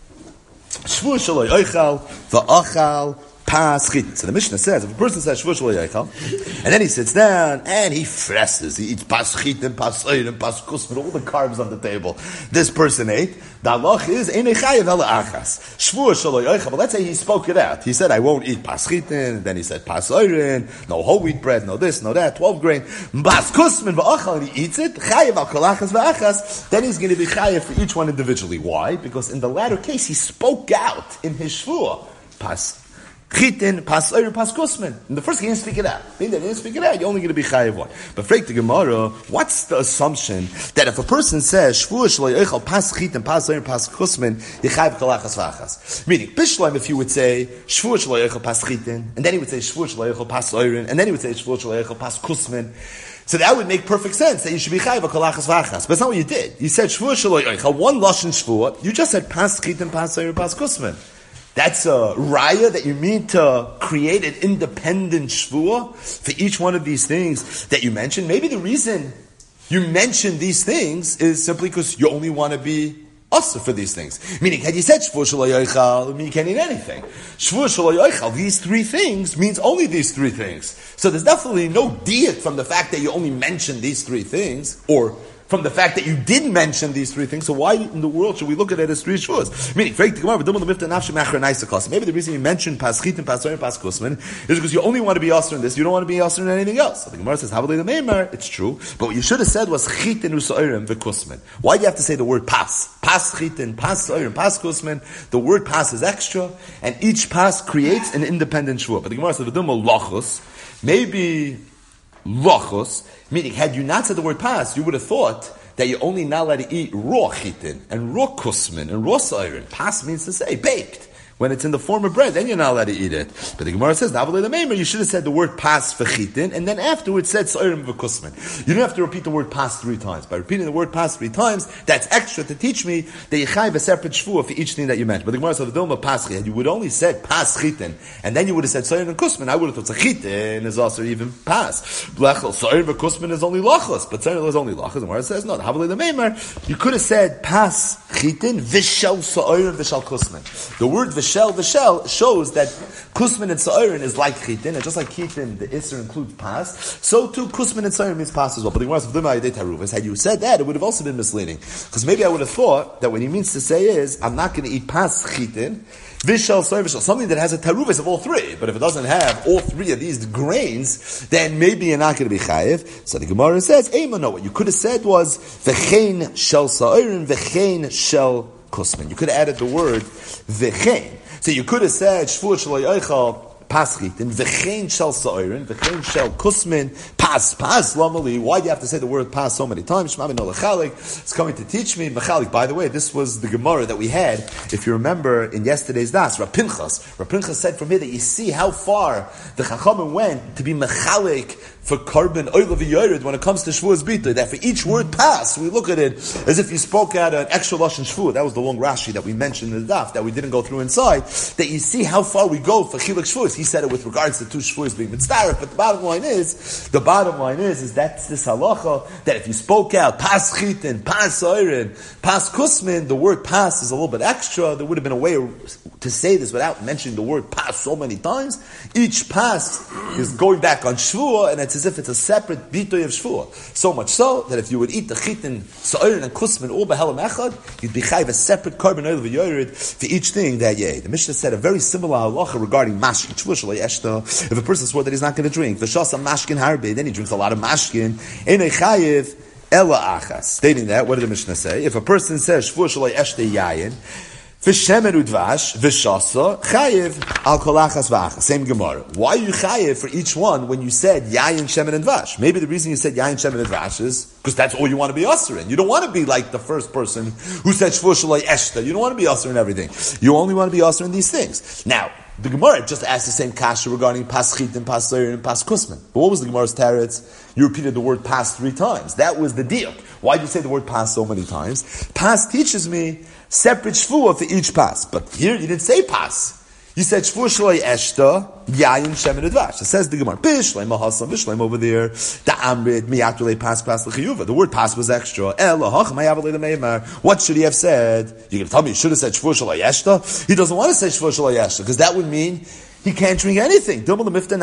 Shvuah shelo yoichal va'achal paschit. So the Mishnah says, if a person says shvuah shelo yoichal, and then he sits down and he fresses, he eats paschit and pasoir and paskus with all the carbs on the table. This person ate. The halach is ein chayav ela achas. Shvuah shelo yoichal. But let's say he spoke it out. He said, "I won't eat paschitin." Then he said pasoirin, no whole wheat bread, no this, no that, twelve grain. Paskusmin va'achal. And he eats it. Chayav al kol achas va'achas. Then he's going to be chayav for each one individually. Why? Because in the latter case, he spoke out in his shvuah. Pas. Chitin, pasoir, paskusman. In the first, he didn't speak it out. Meaning that he didn't speak it out, you're only going to be chayav one. But freak the Gemara, what's the assumption that if a person says shvuah shelo yoichal pas chitin, pasoir, paskusman, yichayav kol achas v'achas? Meaning, bishloim, if you would say shvuah shelo yoichal pas chitin, and then he would say shvuah shelo yoichal pasoir, and then he would say shvuah shelo yoichal paskusman. So that would make perfect sense that you should be chayav kol achas v'achas. But that's not what you did. You said shvuah shelo yoichal, one lashon shvuah. You just said pas chitin, pasoir, paskusman. That's a raya that you mean to create an independent shvuah for each one of these things that you mentioned. Maybe the reason you mentioned these things is simply because you only want to be usher for these things. Meaning, had you said shvuah shelo yoichal, I mean you can't eat anything. Shvuah shelo yoichal, these three things means only these three things. So there's definitely no diet from the fact that you only mentioned these three things, or from the fact that you did mention these three things. So why in the world should we look at it as three shvuas? Meaning, maybe the reason you mentioned paschit and pasor and paskusman is because you only want to be aser in this. You don't want to be aser in anything else. So the Gemara says, "Havalei the it's true, but what you should have said was chit and usoirim v'kusman. Why do you have to say the word pas? Pas chit and pas soirim, pas kusman. The word pas is extra, and each pas creates an independent shvuah. But the Gemara says, "V'dum lachos." Maybe lachos, meaning had you not said the word pas, you would have thought that you're only not allowed to eat raw chitin and raw kusman and raw iron. Pas means to say baked. When it's in the form of bread, then you're not allowed to eat it. But the Gemara says, you should have said the word pas for chitin, and then afterwards said soirim v'kusman. You don't have to repeat the word pas three times. By repeating the word pas three times, that's extra to teach me that you have a separate shvuah for each thing that you mentioned. But the Gemara says, the pas you would only said pas chitin, and then you would have said soirim and kusman. I would have thought chitin is also even pas. Soirim v'kusman is only lachos, but soirim is only lachos. The Gemara says, no, you could have said pas chitin v'shel soirim v'shel kusman. The word V'shel, V'shel shows that Kusman and Sa'irin is like Chitin, and just like Chitin, the Isser includes Pas, so too Kusman and Sa'irin means Pas as well. But the Gemara says, had you said that, it would have also been misleading. Because maybe I would have thought that what he means to say is, I'm not going to eat Pas Chitin, V'shel, Sa'irin, V'shel, something that has a Taruvis of all three. But if it doesn't have all three of these grains, then maybe you're not going to be Chayiv. So the Gemara says, Eima, no, what you could have said was, V'chein shel Sa'irin, V'chein shel Kusman. You could have added the word v'chein. So you could have said shvuah shelo yochal paschit and v'chein shel sa'irin, v'chein shel kusman pas pas lamali. Why do you have to say the word pas so many times? Shema ben olachalik. It's coming to teach me mechalik. By the way, this was the Gemara that we had, if you remember, in yesterday's das. Rav Pinchas. Rav Pinchas said from here that you see how far the Chachamim went to be mechalik for carbon oil of yored when it comes to shvuas bita, that for each word pass, we look at it as if you spoke out an extra lashon shvuah. That was the long Rashi that we mentioned in the daf that we didn't go through inside. That you see how far we go for chiluk shvuas. He said it with regards to two shvuas being mitzdaref, but the bottom line is, the bottom line is, is that's this halacha that if you spoke out pas chitin, pas oirin, pas kusmin, the word pas is a little bit extra. There would have been a way to say this without mentioning the word pas so many times. Each pas is going back on shvuah, and it's as if it's a separate bitoy of shvuah. So much so that if you would eat the chitin, sa'irin, and kusman all b'helam echad, you'd be chayv a separate carbon oil of a yored for each thing that you ate. The Mishnah said a very similar halacha regarding mashkin shvuah shalei eshta. If a person swore that he's not going to drink, v'shasa mashkin harbe, then he drinks a lot of mashkin, enei chayiv ela achas. Stating that, what did the Mishnah say? If a person says shvuah shalei eshta yayin, V'shemen udvash, v'shasa, chayiv, al kolachas v'achas. Same Gemara. Why are you chayiv for each one when you said yayin, shemen, and vash? Maybe the reason you said yayin, shemen, and vash is because that's all you want to be usher in. You don't want to be like the first person who said shvuah shalei eshta. You don't want to be usher in everything. You only want to be usher in these things. Now, the Gemara just asked the same kasha regarding paschit and pas soyer and pas kusman. But what was the Gemara's teretz? You repeated the word pas three times. That was the deal. Why do you say the word pas so many times? Pas teaches me separate shvuah for each pas. But here you didn't say pas. You said shvuah shalei eshta, yayin, shemen, advash. It says the Gemara, bishleim mahasam, bishleim over there, da'amrid, miyatulei pas pas l'chiyuva. The word pas was extra. Elahach, mayavalei l'meimar. What should he have said? You're going to tell me he should have said shvuah shalei eshta? He doesn't want to say shvuah shalei eshta, because that would mean he can't drink anything. He doesn't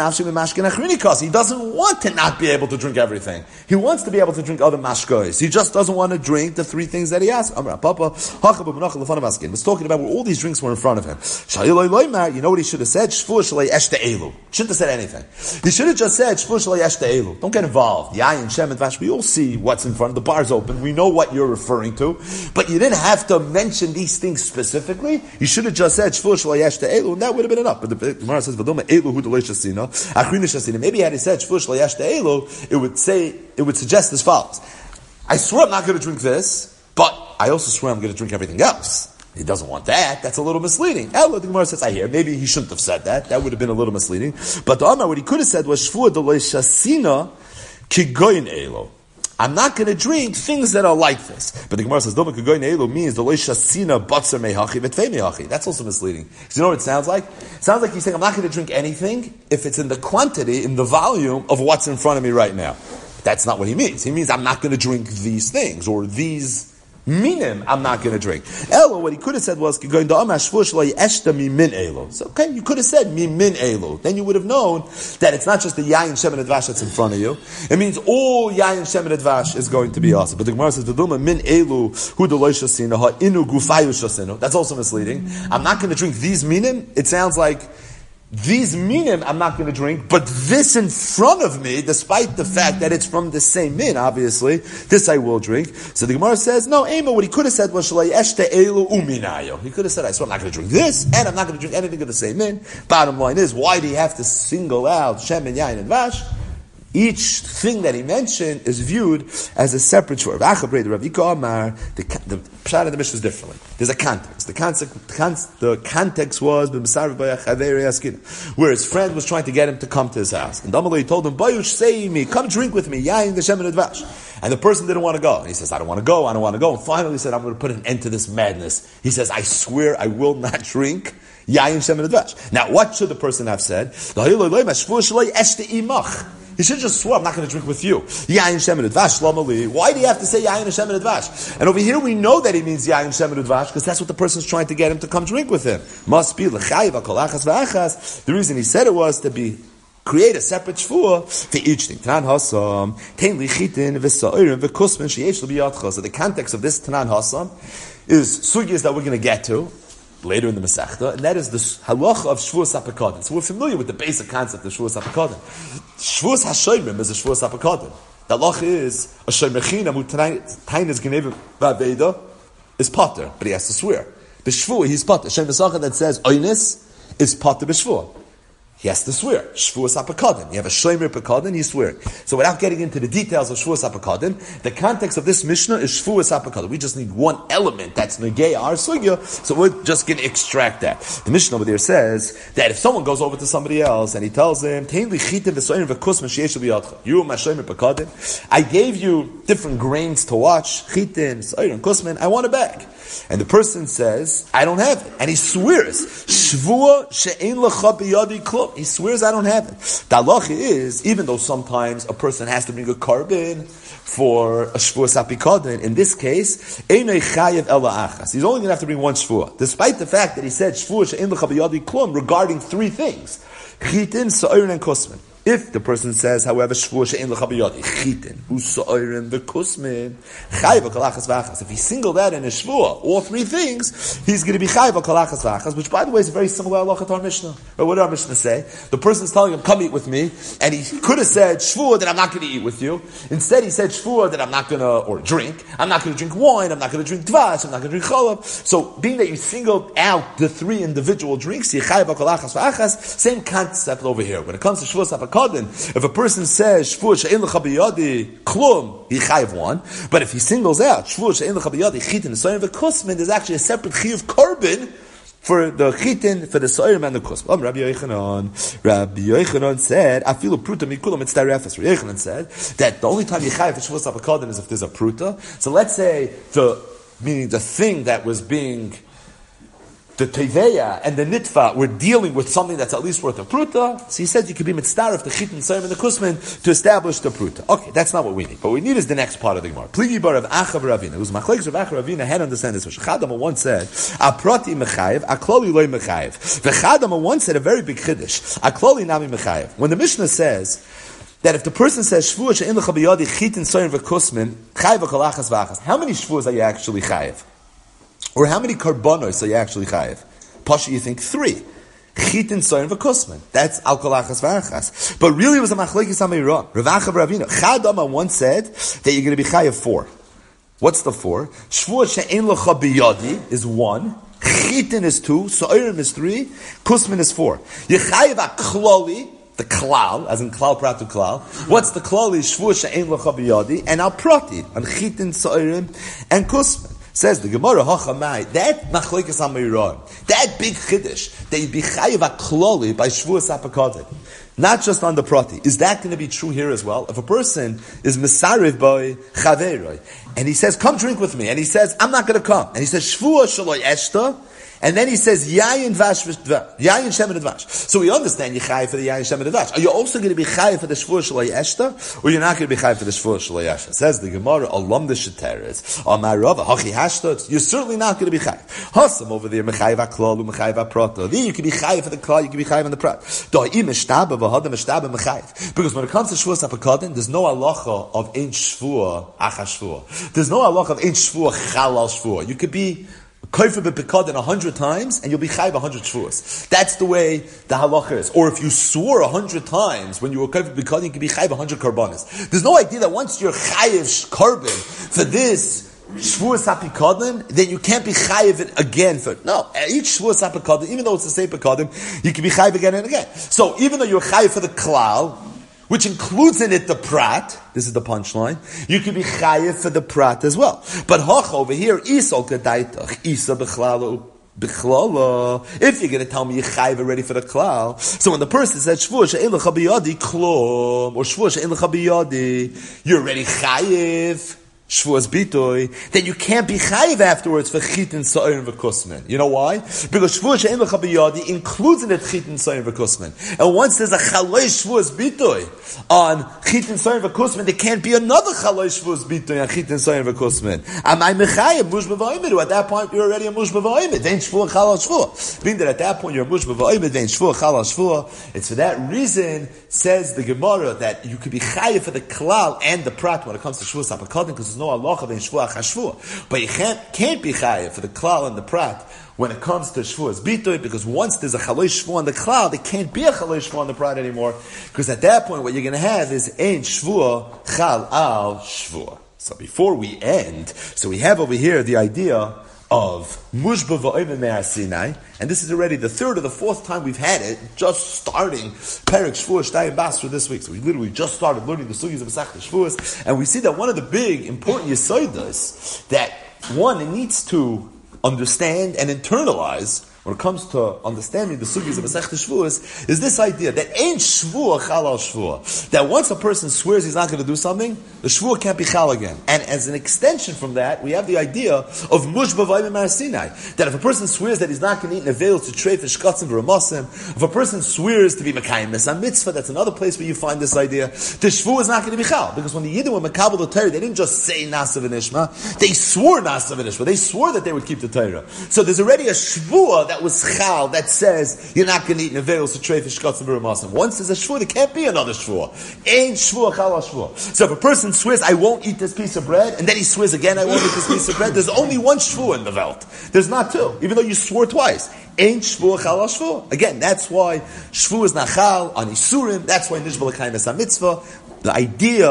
want to not be able to drink everything. He wants to be able to drink other mashkois. He just doesn't want to drink the three things that he asked. It's talking about where all these drinks were in front of him. You know what he should have said? Shouldn't have said anything. He should have just said, don't get involved. Yayin, Shem, and Vash, we all see what's in front of the bar's open. We know what you're referring to. But you didn't have to mention these things specifically. You should have just said, and that would have been enough. But the Gemara says, maybe had he said shvuah shel yashta elu, it would say, it would suggest as follows: I swear I'm not going to drink this, but I also swear I'm going to drink everything else. He doesn't want that. That's a little misleading. Elo, the Gemara says, I hear. Maybe he shouldn't have said that. That would have been a little misleading. But the Amar, what he could have said was shvuah delay shasina kigoyin elu. I'm not going to drink things that are like this. But the Gemara says, Doma Kagoyin Elu means the Leishasina Batzer Mehachi Vetvei Mehachi. That's also misleading. Because you know what it sounds like? It sounds like he's saying, I'm not going to drink anything if it's in the quantity, in the volume of what's in front of me right now. That's not what he means. He means, I'm not going to drink these things, or these Minim, I'm not going to drink. Elo, what he could have said was, going to Amash Fush lo yeshta mi min elo. So, okay, you could have said mi min elo. Then you would have known that it's not just the yayin, shemen, and dvash that's in front of you. It means all yayin, shemen, and dvash is going to be awesome. But the Gemara says, "V'duma min elu hu deloy shasino ha inu gufayu shasino." That's also misleading. I'm not going to drink these minim. It sounds like these minim I'm not going to drink, but this in front of me, despite the fact that it's from the same min, obviously, this I will drink. So the Gemara says, no, Ema, what he could have said was, Shalai eshte elu uminayo. He could have said, I swear I'm not going to drink this, and I'm not going to drink anything of the same min. Bottom line is, why do you have to single out Shem and Yain and Vash? Each thing that he mentioned is viewed as a separate shore. The the pshat of the Mishnah is differently. There's a context. The context, the context was where his friend was trying to get him to come to his house, and Damalei told him, "Bayush, say me, come drink with me, yain the Shem and Advash." And the person didn't want to go, and he says, "I don't want to go, I don't want to go." And finally, he said, "I'm going to put an end to this madness." He says, "I swear, I will not drink yain Shem and Advash." Now, what should the person have said? He should just swear, I'm not going to drink with you. Yayin Shem and Advash, Shlamali. Why do you have to say Yayin Shem and Advash? And over here we know that he means Yayin Shem and Advash because that's what the person's trying to get him to come drink with him. Must be l'chayiv akol achas v'achas. The reason he said it was to be create a separate shvuah for each thing. Tanan hasam, tein lichitin v'sa'orim v'kusman sheyesh l'biyatcha. So the context of this Tanan hasam is sugyas that we're going to get to later in the Masechta, and that is the halacha of Shvuas HaPekadon. So we're familiar with the basic concept of Shvuas HaPekadon. Shvuas HaShoymim is a Shvuas HaPekadon. The halacha is a Shoymechina mu tainis genevim v'aveda is potter, but he has to swear. The Shvuah, he's potter. Shem V'sacha that says Oynis is potter b'Shvuah. He has to swear. Shvuas HaPekadon. You have a Shomer Pekadon, he's swearing. So without getting into the details of Shvuas HaPekadon, the context of this Mishnah is Shvuas HaPekadon. We just need one element that's Negei our Sugya, so we're just going to extract that. The Mishnah over there says that if someone goes over to somebody else and he tells him, you, my Shomer Pekadon, I gave you different grains to watch, Chitin, Soirim, Kusman, I want it back. And the person says, I don't have it. And he swears, Shvua she'ein lecha biyadi klum. He swears, I don't have it. The halacha is, even though sometimes a person has to bring a carbon for a Shvua sapikadin, in this case, einay chayev ela achas. He's only going to have to bring one Shvua. Despite the fact that he said, Shvua she'ein lecha biyadi klum, regarding three things. Chitin, So'irin, and Kusman. If the person says, however, Shvuah she'en lecha biyadi, chitin, u'so'irin, v'kusmin, chayva kalachas v'achas. If he singled out in a Shvuah, all three things, he's going to be chayva kalachas v'achas, which, by the way, is very similar to halacha to our Mishnah. Or what did our Mishnah say? The person's telling him, come eat with me, and he could have said, Shvuah, that I'm not going to eat with you. Instead, he said, Shvuah, that I'm not going to, or drink. I'm not going to drink wine, I'm not going to drink dvash, I'm not going to drink cholab. So, being that you singled out the three individual drinks, chayva kalachas v'achas, same concept over here. When it comes to Shvuah sapakadin, if a person says Shvuah she'en lecha biyadi klum, he chayiv one. But if he singles out Shvuah she'en lecha biyadi chitin and soirim v'kusmin, there's actually a separate chiyuv carbon for the chitin, for the soirim and the kusmin. Rabbi Yochanan, Rabbi Yochanan said, "Afilu pruta mikulam mitzdarefes." Rabbi Yochanan said that the only time you chayiv for Shvuah sapakadin is if there's a pruta. So let's say the meaning the thing that was being the teveya and the nitfa were dealing with something that's at least worth a pruta. So he said you could be mitzdaref the chitin, soim, and the kusmin to establish the pruta. Okay, that's not what we need. But what we need is the next part of the Gemara. Pligi bar of Achav Ravina. It was machlekes of Achav Ravina had understand this. Chadama once said, "Aprati mechayev, akloli loy mechayev." The Chadama once said a very big chiddush. Akloli nami mechayev. When the Mishnah says that if the person says Shvuah she'en lecha biyadi chitin, soim, v'kusmin, chayev kalachas v'achas, how many shvuahs are you actually chayev? Or how many karbonos are you actually chayiv? Pasha, you think three. Chitin, soyin, v'kusman. That's al kolachas v'achas. But really it was a machlekes ameirah. Rav Achav Ravina. Chadama once said that you're going to be chayiv four. What's the four? Shvuah she'en lecha biyadi is one. Chitin is two. So'irim is three. Kusman is four. You chayiv a-kloli, the klal, as in klal pratu klal. What's the klali? Shvuah she'en lecha biyadi. And al-prati. And chitin, so'irim, and kusman. Says the Gemara, Hachamai, that machlekes ameirah, that big chiddush, that you be chayiv a kloli by Shvuas HaPekadon. not just on the prati. Is that going to be true here as well? If a person is misariv by chaveroi, and he says, come drink with me, and he says, I'm not going to come, and he says, shvua shaloi eshta, and then he says, yayin vash v'dvash, yayin shemen advash. So we understand you're chayiv for the yayin shemen advash. Are you also going to be chayiv for the shvua shaloi eshta, or you're not going to be chayiv for the shvua shaloi eshta? Says the Gemara, alam the sheteres, amar rava, hachi hashta, you're certainly not going to be chayiv. Hasam over there, mechayiv ha-klal, mechayiv ha-prata. Then you can be chayiv for the klal, you can be chayiv on the prat. Da'im eshtaba v'hada meshtaba mechayiv. Because when it comes to shvua sapakadin, there's no halacha of ein shvua acha shvua. There's no halacha of ein shvua chalal shvua. You could be koifer b'pekadin a hundred times, and you'll be chayiv a hundred shvuas. That's the way the halacha is. Or if you swore a hundred times when you were koifer b'pekadin, you can be chayiv a hundred karbanis. There's no idea that once you're chayiv karban for this shvuas hapikadin, then you can't be chayiv it again for no. Each shvuas hapikadin, even though it's the same pekadin, you can be chayiv again and again. So even though you're chayiv for the klal, which includes in it the prat, this is the punchline, you can be chayiv for the prat as well. But hoch over here, isol kadaitach, isa bechlalo, bechlala. If you're going to tell me you're chayiv already for the klal, so when the person said shvua she'en lecha biyadi klom, or shvua she'en lecha biyadi, you're already chayiv shvuas bitoy, then you can't be chayiv afterwards for chitin sa'ir and v'kusman. You know why? Because shvuas she'en lecha biyadi includes in it chitin sa'ir and v'kusman. And once there's a chaloi shvuas bitoy on chitin sa'ir and v'kusman, there can't be another chaloi shvuas bitoy on chitin sa'ir and v'kusman. Amay mechayiv mush b'va'imidu. At that point, you're already a mush b'va'imid. Then shvuah chalal shvuah. Being that at that point you're a mush b'va'imid, then shvuah chalal shvuah. It's for that reason, says the Gemara, that you could be chayiv for the klal and the prat when it comes to shvuas hapakadin, because there's no halacha in shvuah chashvuah. But you can't, can't be chayiv for the klal and the prat when it comes to shvuas bitoy, because once there's a chaloi shvuah on the klal, there can't be a chaloi shvuah on the prat anymore, because at that point what you're going to have is ein shvuah chal al shvuah. So before we end, so we have over here the idea of Mushba v'oimen me'ar Sinai, and this is already the third or the fourth time we've had it, just starting Perek Shvuah Shtayim Basra this week. So we literally just started learning the sugis of Masechta Shvuos, and we see that one of the big, important yisodos that one needs to understand and internalize when it comes to understanding the sugis of Masechta Shvuos is this idea that ain't shvuah chalal shvuah. That once a person swears he's not going to do something, the shvuah can't be chal again. And as an extension from that, we have the idea of mushba v'ayim mar Sinai. That if a person swears that he's not going to eat neveil to treif and shkatzim v'ramasim, if a person swears to be mekayim mesam mitzvah, that's another place where you find this idea. The shvuah is not going to be chal, because when the Yidden were mekabel the Torah, they didn't just say nasa v'nishma, they swore nasa v'nishma. They swore that they would keep the Torah. So there's already a shvuah that was chal that says you're not going to eat neveil to treif and shkatzim v'ramasim. Once there's a shvuah, there can't be another shvuah. Ain't shvuah chal shvuah. So if a person swears, I won't eat this piece of bread, and then he swears again, I won't eat this piece of bread, there's only one shvuah in the Welt. There's not two, even though you swore twice. Ain't shvuah chal shvuah. Again, that's why shvuah is nachal on isurim. That's why nishba l'kayim es mitzvah. The idea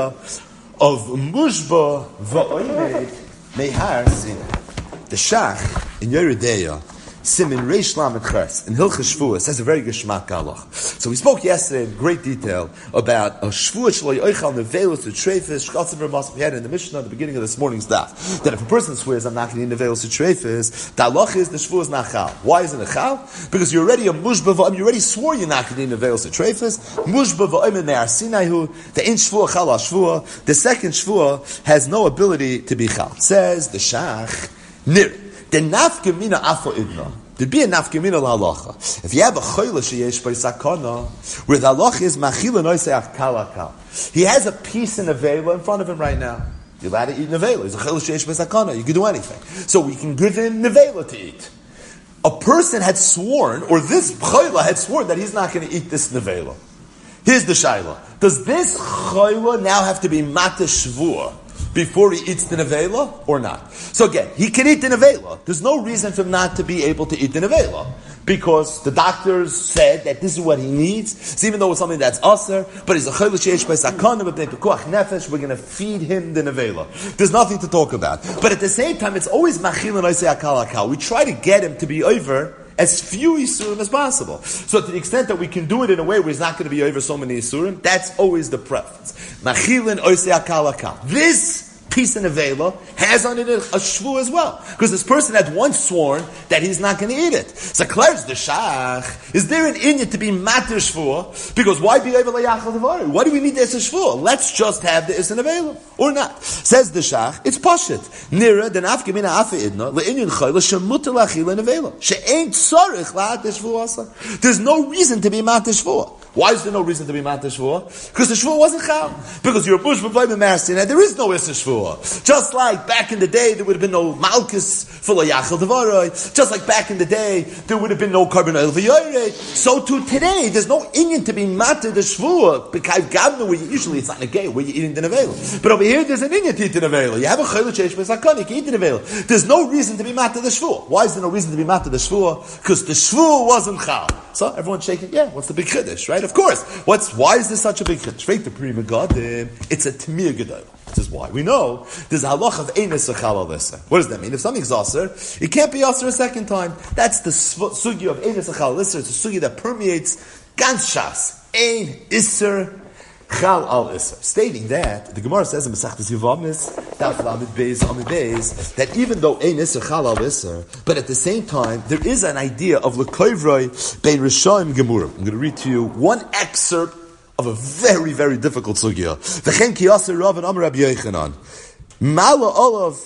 of mushba v'oimed mehar Sinai. The Shach in Yeridea, Simin Reish Lamed Ches in Hilchos Shvuos has a very good shmak halach. So we spoke yesterday in great detail about a shvuah shlo yoichal nevelos to treifis shkatzim v'ramasim. We had in the Mishnah at the beginning of this morning's daf that if a person swears I'm not going to eat nevelos to treifis, the halach is the shvuah is not chal. Why isn't it chal? Because you're already a mushba v'oim. You already swore you're not going to eat nevelos to treifis. Mushba v'oim and me'ar Sinai hu the in shvuah chal shvuah. The second shvuah has no ability to be chal. Says the Shach nir. The nafkamina afo idna. There'd be a nafkamina l'halacha. If you have a choyle sheyesh by sakana, where the halacha is machila noiseach kalakal. He has a piece in nevela in front of him right now. You're allowed to eat nevela. He's a choyle sheyesh by sakana. You can do anything. So we can give him nevela to eat. A person had sworn, or this choyle had sworn that he's not going to eat this nevela. Here's the shayla. Does this choyle now have to be mata shvuah before he eats the nevela or not? So again, he can eat the nevela. There's no reason for him not to be able to eat the nevela, because the doctors said that this is what he needs. So even though it's something that's aser, but he's a chayla sheish by sakana, but pekuach nefesh, we're going to feed him the nevela. There's nothing to talk about. But at the same time, it's always machil and oisei akal akal. We try to get him to be over as few Yisurim as possible. So to the extent that we can do it in a way where he's not going to be over so many Yisurim, that's always the preference. Machilin oisei akal akal. This piece in Avela has on it a, a shvu as well. Because this person had once sworn that he's not going to eat it. So Claire's the shach. Is there an inyan to be matir shvu? Because why be Avela yachal devarim? Why do we need this shvu? Let's just have the isin Avela. Or not. Says the shach, it's pashit. Nira, den afke mina afe idna, le'inyan chayla, shemuta lachila in Avela. She'ain tzarich la'at shvu asa. There's no reason to be matir shvu. Why is there no reason to be matir shvuah? Because the shvuah wasn't chal. Because you're a bush b'vay b'mersin, and there is no issa shvuah. Just like back in the day, there would have been no malchus full of yachal devaroi. Just like back in the day, there would have been no carbon oil v'yoyrei. So to today, there's no inyan to be matir the shvuah. Because gavna, where you usually it's not a gay where you're eating the nevela. But over here, there's an inyan to eat the nevela. You have a chayla cheish b'sakon, you can eat the nevela. There's no reason to be matir the shvuah. Why is there no reason to be matir the shvuah? Because the shvuah wasn't chal. So everyone's shaking. Yeah, what's the big chiddush, right? Of course. What's why is this such a big chiddush? Fake the prima gadim. It's a tamir gedol. This is why we know there's a halach of einis achal alisa. What does that mean? If something's aser, it can't be aser a second time. That's the sugi of einis achal alisa. It's a sugi that permeates ganz shas. Ein iser chal al iser. Stating that the Gemara says in Masechtas Yevamos, Daf Lamed Beis Amid Beis, that even though ein iser chal al iser, but at the same time there is an idea of lekovroi bein rishaim gemurim. I'm going to read to you one excerpt of a very, very difficult sugya. V'chen ki aser Rav and Amar Rabbi Yochanan. Mala olav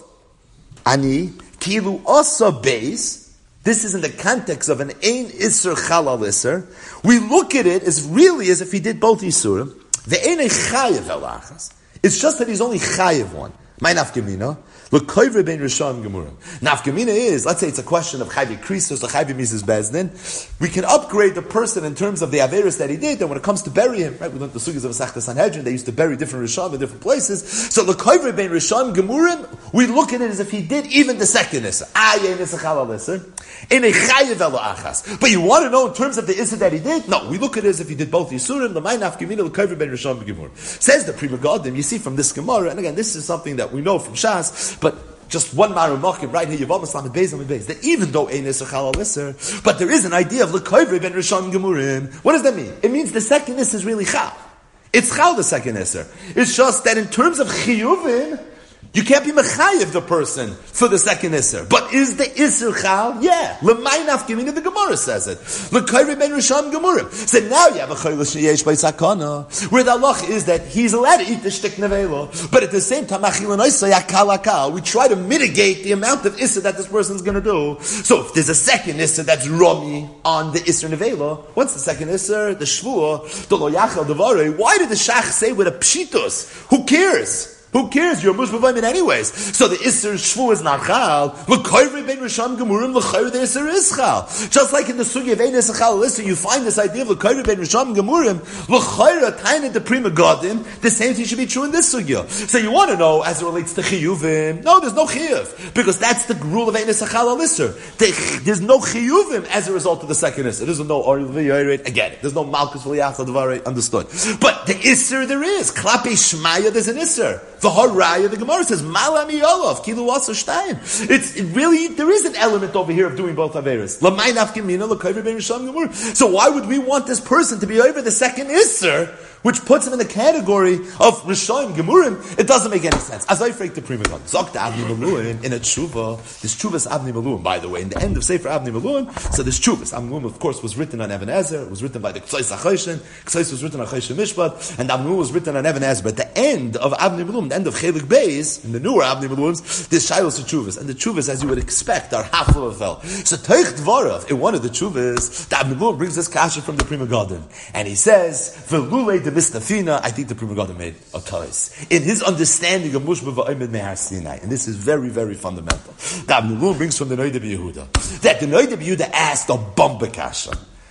ani kilu asa beis. This is in the context of an ein iser chal al iser. We look at it as really as if he did both isurim. The ein chayev el achas. It's just that he's only chayev one. My nafkamina. L'koivre ben rishon gemurim. Nafkamina is, let's say it's a question of chayvi krisos or chayvi mises bezdin. We can upgrade the person in terms of the averis that he did. And when it comes to bury him, right? We learned the sugis of Masechtas Sanhedrin. They used to bury different rishon in different places. So l'koivre ben rishon gemurim, we look at it as if he did even the second issa. Ayin issa chalal issa. In a chayev el achas. But you want to know in terms of the issa that he did? No, we look at it as if he did both yisurim. L'may nafkamina l'koivre ben rishon gemurim. Says the Prima Gadim. You see from this Gemara, and again, this is something that we know from Shas. But just one maru machim right here, Yevamos Lamed Beis Lamed Beis, that even though ein iser chal al iser, but there is an idea of l'koivre ben rishon gemurim. What does that mean? It means the second iser is really chal. It's chal the second iser. It's just that in terms of chiyuvin, you can't be mechayev the person for the second iser. But is the iser chal? Yeah. L'may nafkamina, the Gemara says it. L'koivre ben rishon gemurim. So now you have a chayla sheyesh by sakana, where the halach is that he's allowed to eat the shtik nevela, but at the same time, achila noisa yakal akal. We try to mitigate the amount of iser that this person's going to do. So if there's a second iser that's romi on the iser nevela, what's the second iser? The shvuah, the lo yachal devarei. Why did the shach say with a pshitos? Who cares? Who cares? You're a mushbavayim anyways. So the Isser Shvu is not Chal. L'koivre ben Risham Gemurim, l'chayr the Isser is Chal. Just like in the Sugi of Ein Isser Chal Isser, you find this idea of l'koivre ben Risham Gemurim, l'chayr tained the Prima Gadim, the same thing should be true in this Sugya. So you want to know, as it relates to Chiyuvim, no, there's no Chiyuv. Because that's the rule of Ein Isser Chal Isser. There's no Chiyuvim as a result of the second Isser. There's no Oril V'Yoyret, again, there's no Malchus V'Yachal Dvarei, understood. But the Isser there is. Klape Shmaya, there's an Isser. The Haraya, the Gemara says, Malami Yolav, Kilu Wasa Shtayim. It's it really, there is an element over here of doing both Averis. Lamay Nafkamina, L'koivre ben Risham Gemur. So why would we want this person to be over the second Isser, which puts him in the category of Rishayim Gemurim? It doesn't make any sense. As I freak the Prima God. Zokta Avni Maluim, in a tshuva, this tshuva's Avni Maluim, by the way, in the end of Sefer Avni Maluim, so this tshuva's Avni Maluim, of course, was written on Even Ezer, it was written by the Ksais HaChayshin, Ksais was written on Chayshin Mishpat, and Avni Maluim was written on Even Ezer. But at the end of Avni Maluim, the end of Chelik Beis, in the newer Avni Maluims, there's Shilos Tshuvas, and the Tshuvas, as you would expect, are half of a fell. So Teich Dvarav, in one of the Tshuvas, the Avni Maluim brings this kasha from the Prima Gadim, and he says, Velule de Mistafina, I think the Prima Gadim made a toys in his understanding of Mushba v'Omed Mehar Sinai, and this is very, very fundamental. The Avni Maluim brings from the Noida B'Yehuda that the Noida B'Yehuda asked a bumper kasha.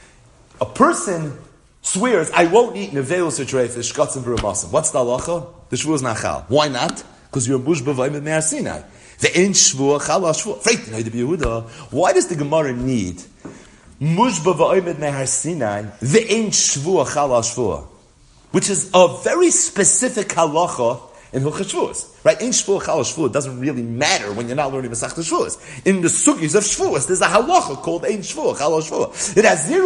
A person swears, I won't eat nevelos or trefish, shkatzim v'ramasim. What's the halacha? The shvu is not chal. Why not? Because you're a mushba v'ayim me'ar Sinai. The ein shvu chal shvu. Freit Noida B'Yehuda. Why does the Gemara need mushba v'ayim me'ar Sinai? The ein shvu chal shvu, which is a very specific halacha in Hilchos Shvuos, right? Ein shvu chal shvu doesn't really matter when you're not learning Masechtas Shvuos. In the sugis of Shvuos, there's a halacha called ein shvu chal shvu. It has zero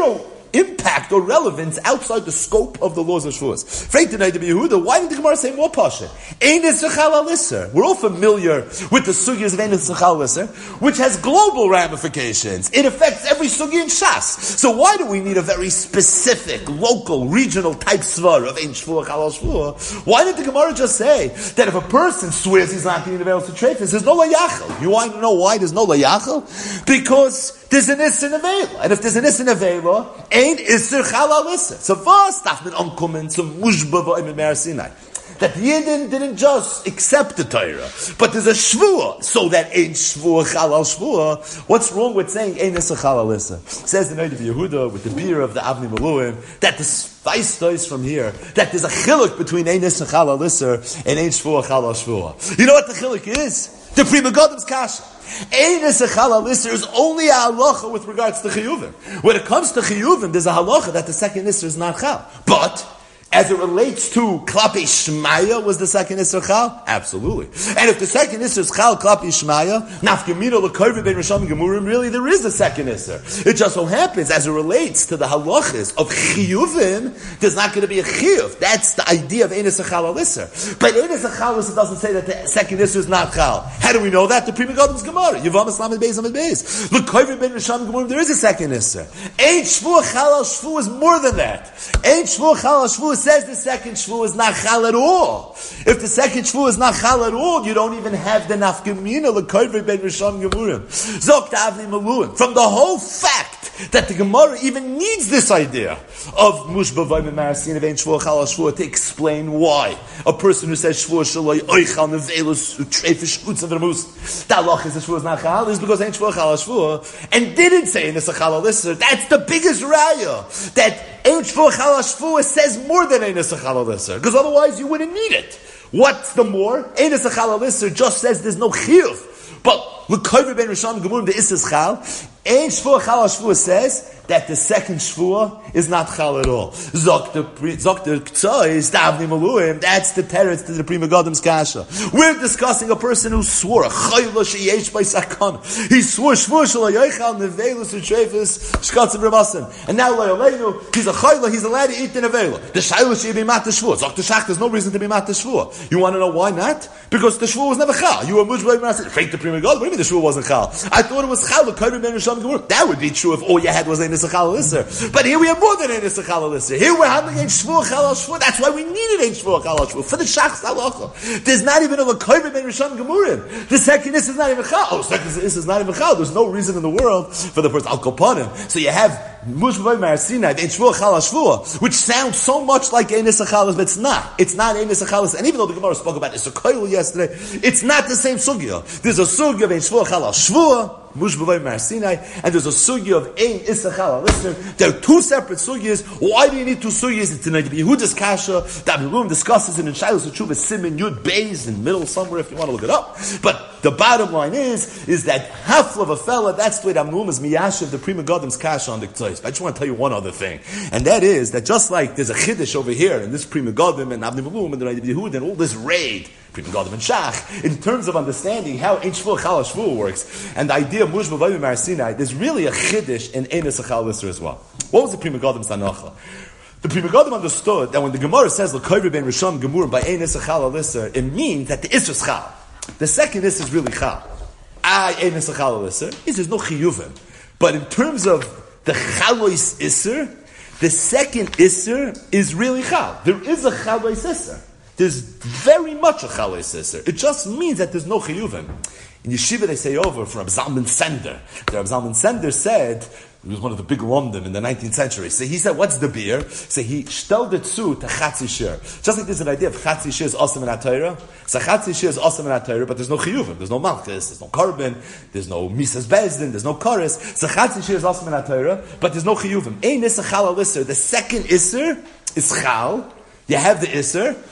impact or relevance outside the scope of the laws of Shavuos. Freightenay to be Yehuda, why did the Gemara say more pasha? Ein Yisachal Alisser. We're all familiar with the sugyas of Ein Yisachal Alisser, which has global ramifications. It affects every sugi in Shas. So why do we need a very specific, local, regional type svar of Ein Shvuah Chalal Shvuah? Why did the Gemara just say that if a person swears he's not being available to trefus, there's no layachal? You want to know why there's no layachal? Because there's an Isser Nevela. And if there's an Isser Nevela, ain't Isser Chalal Isser. So first, darf man ankommen zum Mushba v'oim Me'ar Sinai. That Yidden didn't just accept the Torah, but there's a Shvuah, so that ain't Shvuah Chalal Shvuah. What's wrong with saying ain't Isser Chalal Isser? Says the Noid of Yehuda with the beer of the Avni Maluim, that the spice is from here, that there's a chiluk between ain't Isser Chalal Isser and ain't Shvuah Chalal Shvuah. You know what the chiluk is? The Pri Megadim's kasha. Ein Isser Chalal Isser is only a halacha with regards to chiyuvim. When it comes to chiyuvim, there's a halacha that the second Isser is not chal. But as it relates to Klapi Shmaya, was the second Isser Chal? Absolutely. And if the second Isser is Chal, Klapi Shmaya, Nafkamina L'Koyve Ben Risham Gemurim, really there is a second Isser. It just so happens, as it relates to the halachas of Chiyuvim, there's not going to be a Chiyuv. That's the idea of Ein Isser Chal Al Isser. But Ein Isser Chal Isser doesn't say that the second Isser is not Chal. How do we know that? The Pri Megadim's Gemara. Yivam Islam and Beis Amid Beis. L'Koyve Ben Risham Gemurim, there is a second Isser. Ein Shvuah Chal Al Shvuah is more than that. Ein Shvuah Chal Al Shvuah says the second shvu is not chal at all. If the second shvu is not chal at all, you don't even have the nafkamina l'koyver ben risham gemurim. Zok ta'avni maluim. From the whole fact that the Gemara even needs this idea of mushba vayim marasin of ein shvu chal shvu to explain why a person who says shvu shaloi oichal nevelus utrefish utz of the mus that loch is the shvu is not chal is because ein shvu chal shvu and didn't say in the chal lister. That's the biggest raya that ein shvu chal shvu says more than ein Isser Chalal Isser, because otherwise you wouldn't need it. What's the more? Ein Isser Chalal Isser just says there's no chiyuv. But l'koyver ben risham gemurim the Isser Chal, ein Shvuah Chalal Shvuah says that the second Shvuah is not Chal at all. Zok the Zok the Ktsois, Davni Maluim, that's the teretz to the Pri Megadim's kasha. We're discussing a person who swore, Chayla sheyesh by sakana. He swore, Shvuah shelo yoichal nevelus u'trefus shkatz b'ramasim. And now Loyaleinu, he's a Chayla, he's allowed to eat the nevela. The Shayla should be mat the Shvuah. Zok the Shach, there's no reason to be mat the Shvuah. You want to know why not? Because the Shvuah was never Chal. You were mujbay marasin. Fake the Pri Megadim. What do you mean the Shvuah wasn't Chal? I thought it was Chal. The Koyre ben Risham Gemur. That would be true if all you had was ein Isser Chalal Isser. But here we have more than ein Isser Chalal Isser. Here we're handling ein Shvuah Chalal Shvuah. That's why we needed ein Shvuah Chalal Shvuah for the Shachs halacha. There's not even a L'Koyre ben Risham Gemurim. The second Isser is not even Chal. Oh, second Isser is not even Chal. There's no reason in the world for the person Al Kopanim. So you have Mushba Marasinai, ein Shvuah Chalal Shvuah, which sounds so much like ein Isser Chalal, but it's not. It's not ein Isser Chalal. And even though the Gemara spoke about Isser Koil yesterday, it's not the same sugya. There's a sugya of ein Shvuah Chalal Shvuah, Mushbavay Mar Sinai, and there's a sugya of Ein Isser Chalal Isser. There are two separate sugyas. Why do you need two sugyas? It's in the Yehuda's Kasha. The Abirum discusses it in Shiloh Tshuva Simin Yud Beis in the middle somewhere if you want to look it up. But the bottom line is, is that half of a fella, that's the way the Abirum is Miyashiv, the Pri Megadim's Kasha on the Ktsois. I just want to tell you one other thing. And that is, that just like there's a Chiddush over here, in this Pri Megadim and Avnei Malum and the Yehuda and all this raid, Pri Megadim and Shach, in terms of understanding how Ein Shvuah Chalal Shvuah works, and the idea of Mushba Vayim Mar Sinai, there's really a Chiddush in Ein Isser Chalal Isser as well. What was the Pri Megadim's Tanacha? The Pri Megadim understood that when the Gemara says L'Koyre ben Risham Gemurim by Ein Isser Chalal Isser, it means that the Isser is Chal. The second Isser is really Chal. Ah, Ein Isser Chalal Isser is there's no Chiyuvim. But in terms of the Chalois Isser, the second Isser is really Chal. There is a Chalois Isser. There's very much a Chalois Isser. It just means that there's no Chiyuvim. In Yeshiva they say over from Zalman Sender. The Zalman Sender said, he was one of the big London in the nineteenth century. So he said, what's the beer? So he stelled it to Chatzi Shir. Just like there's an idea of Chatzi Shir is awesome in HaTorah. So Chatzi Shir is awesome in HaTorah, but there's no Chiyuvim. There's no Malchus, there's no Korban, there's no Misas Bezdin, there's no Koris. So Chatzi Shir is awesome in HaTorah, but there's no Chiyuvim. Ein Isser Chalal Isser. The second Isser is Chal. You have the Isser,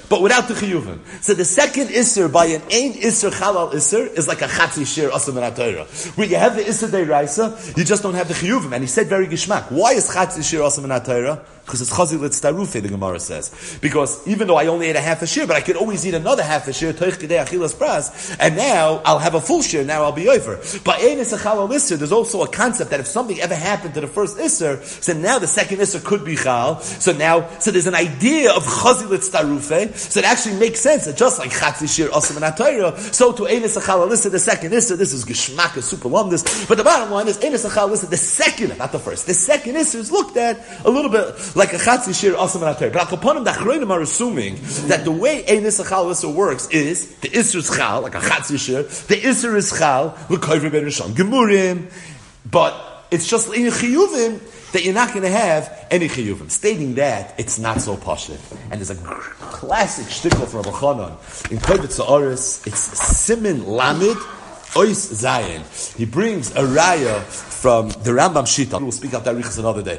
but without the chiyuvim. So the second isser by an ein isser chalal isser is like a chatzi shir asam min ha-Torah. Where you have the isser deiraisa, you just don't have the chiyuvim. And he said very gishmak. Why is chatzi shir asam min ha-Torah? Because it's chazil etztarufe, the Gemara says. Because even though I only ate a half a shir, but I could always eat another half a shir, toich kedei achilas pras, and now I'll have a full shir, now I'll be over. But ein isser chalal isser, there's also a concept that if something ever happened to the first isser, so now the second isser could be chal, so now, so there's an idea of chazil etztarufe, so it actually makes sense that just like chatzi shir asam min ha-Torah, so to ein isser chalal isser, the second isser, this is geshmak, is super lumdus, but the bottom line is ein isser chalal isser, the second, not the first, the second isser is looked at a little bit like a chatzi shir asam min ha-Torah. But Akaponim, the Achronim are assuming that the way ein isser chalal isser works is the isser is chal, like a chatzi shir, the isser is chal, l'koyver ben rishon gemurim, but it's just in chiyuvim that you're not going to have any chiyuvim. Stating that, it's not so pashut. And there's a classic shtickle from Rabbi Chanan in Kovetz Ha'aretz. It's Simin Lamed Ois Zayin. He brings a raya from the Rambam Shita. We'll speak about that riches another day.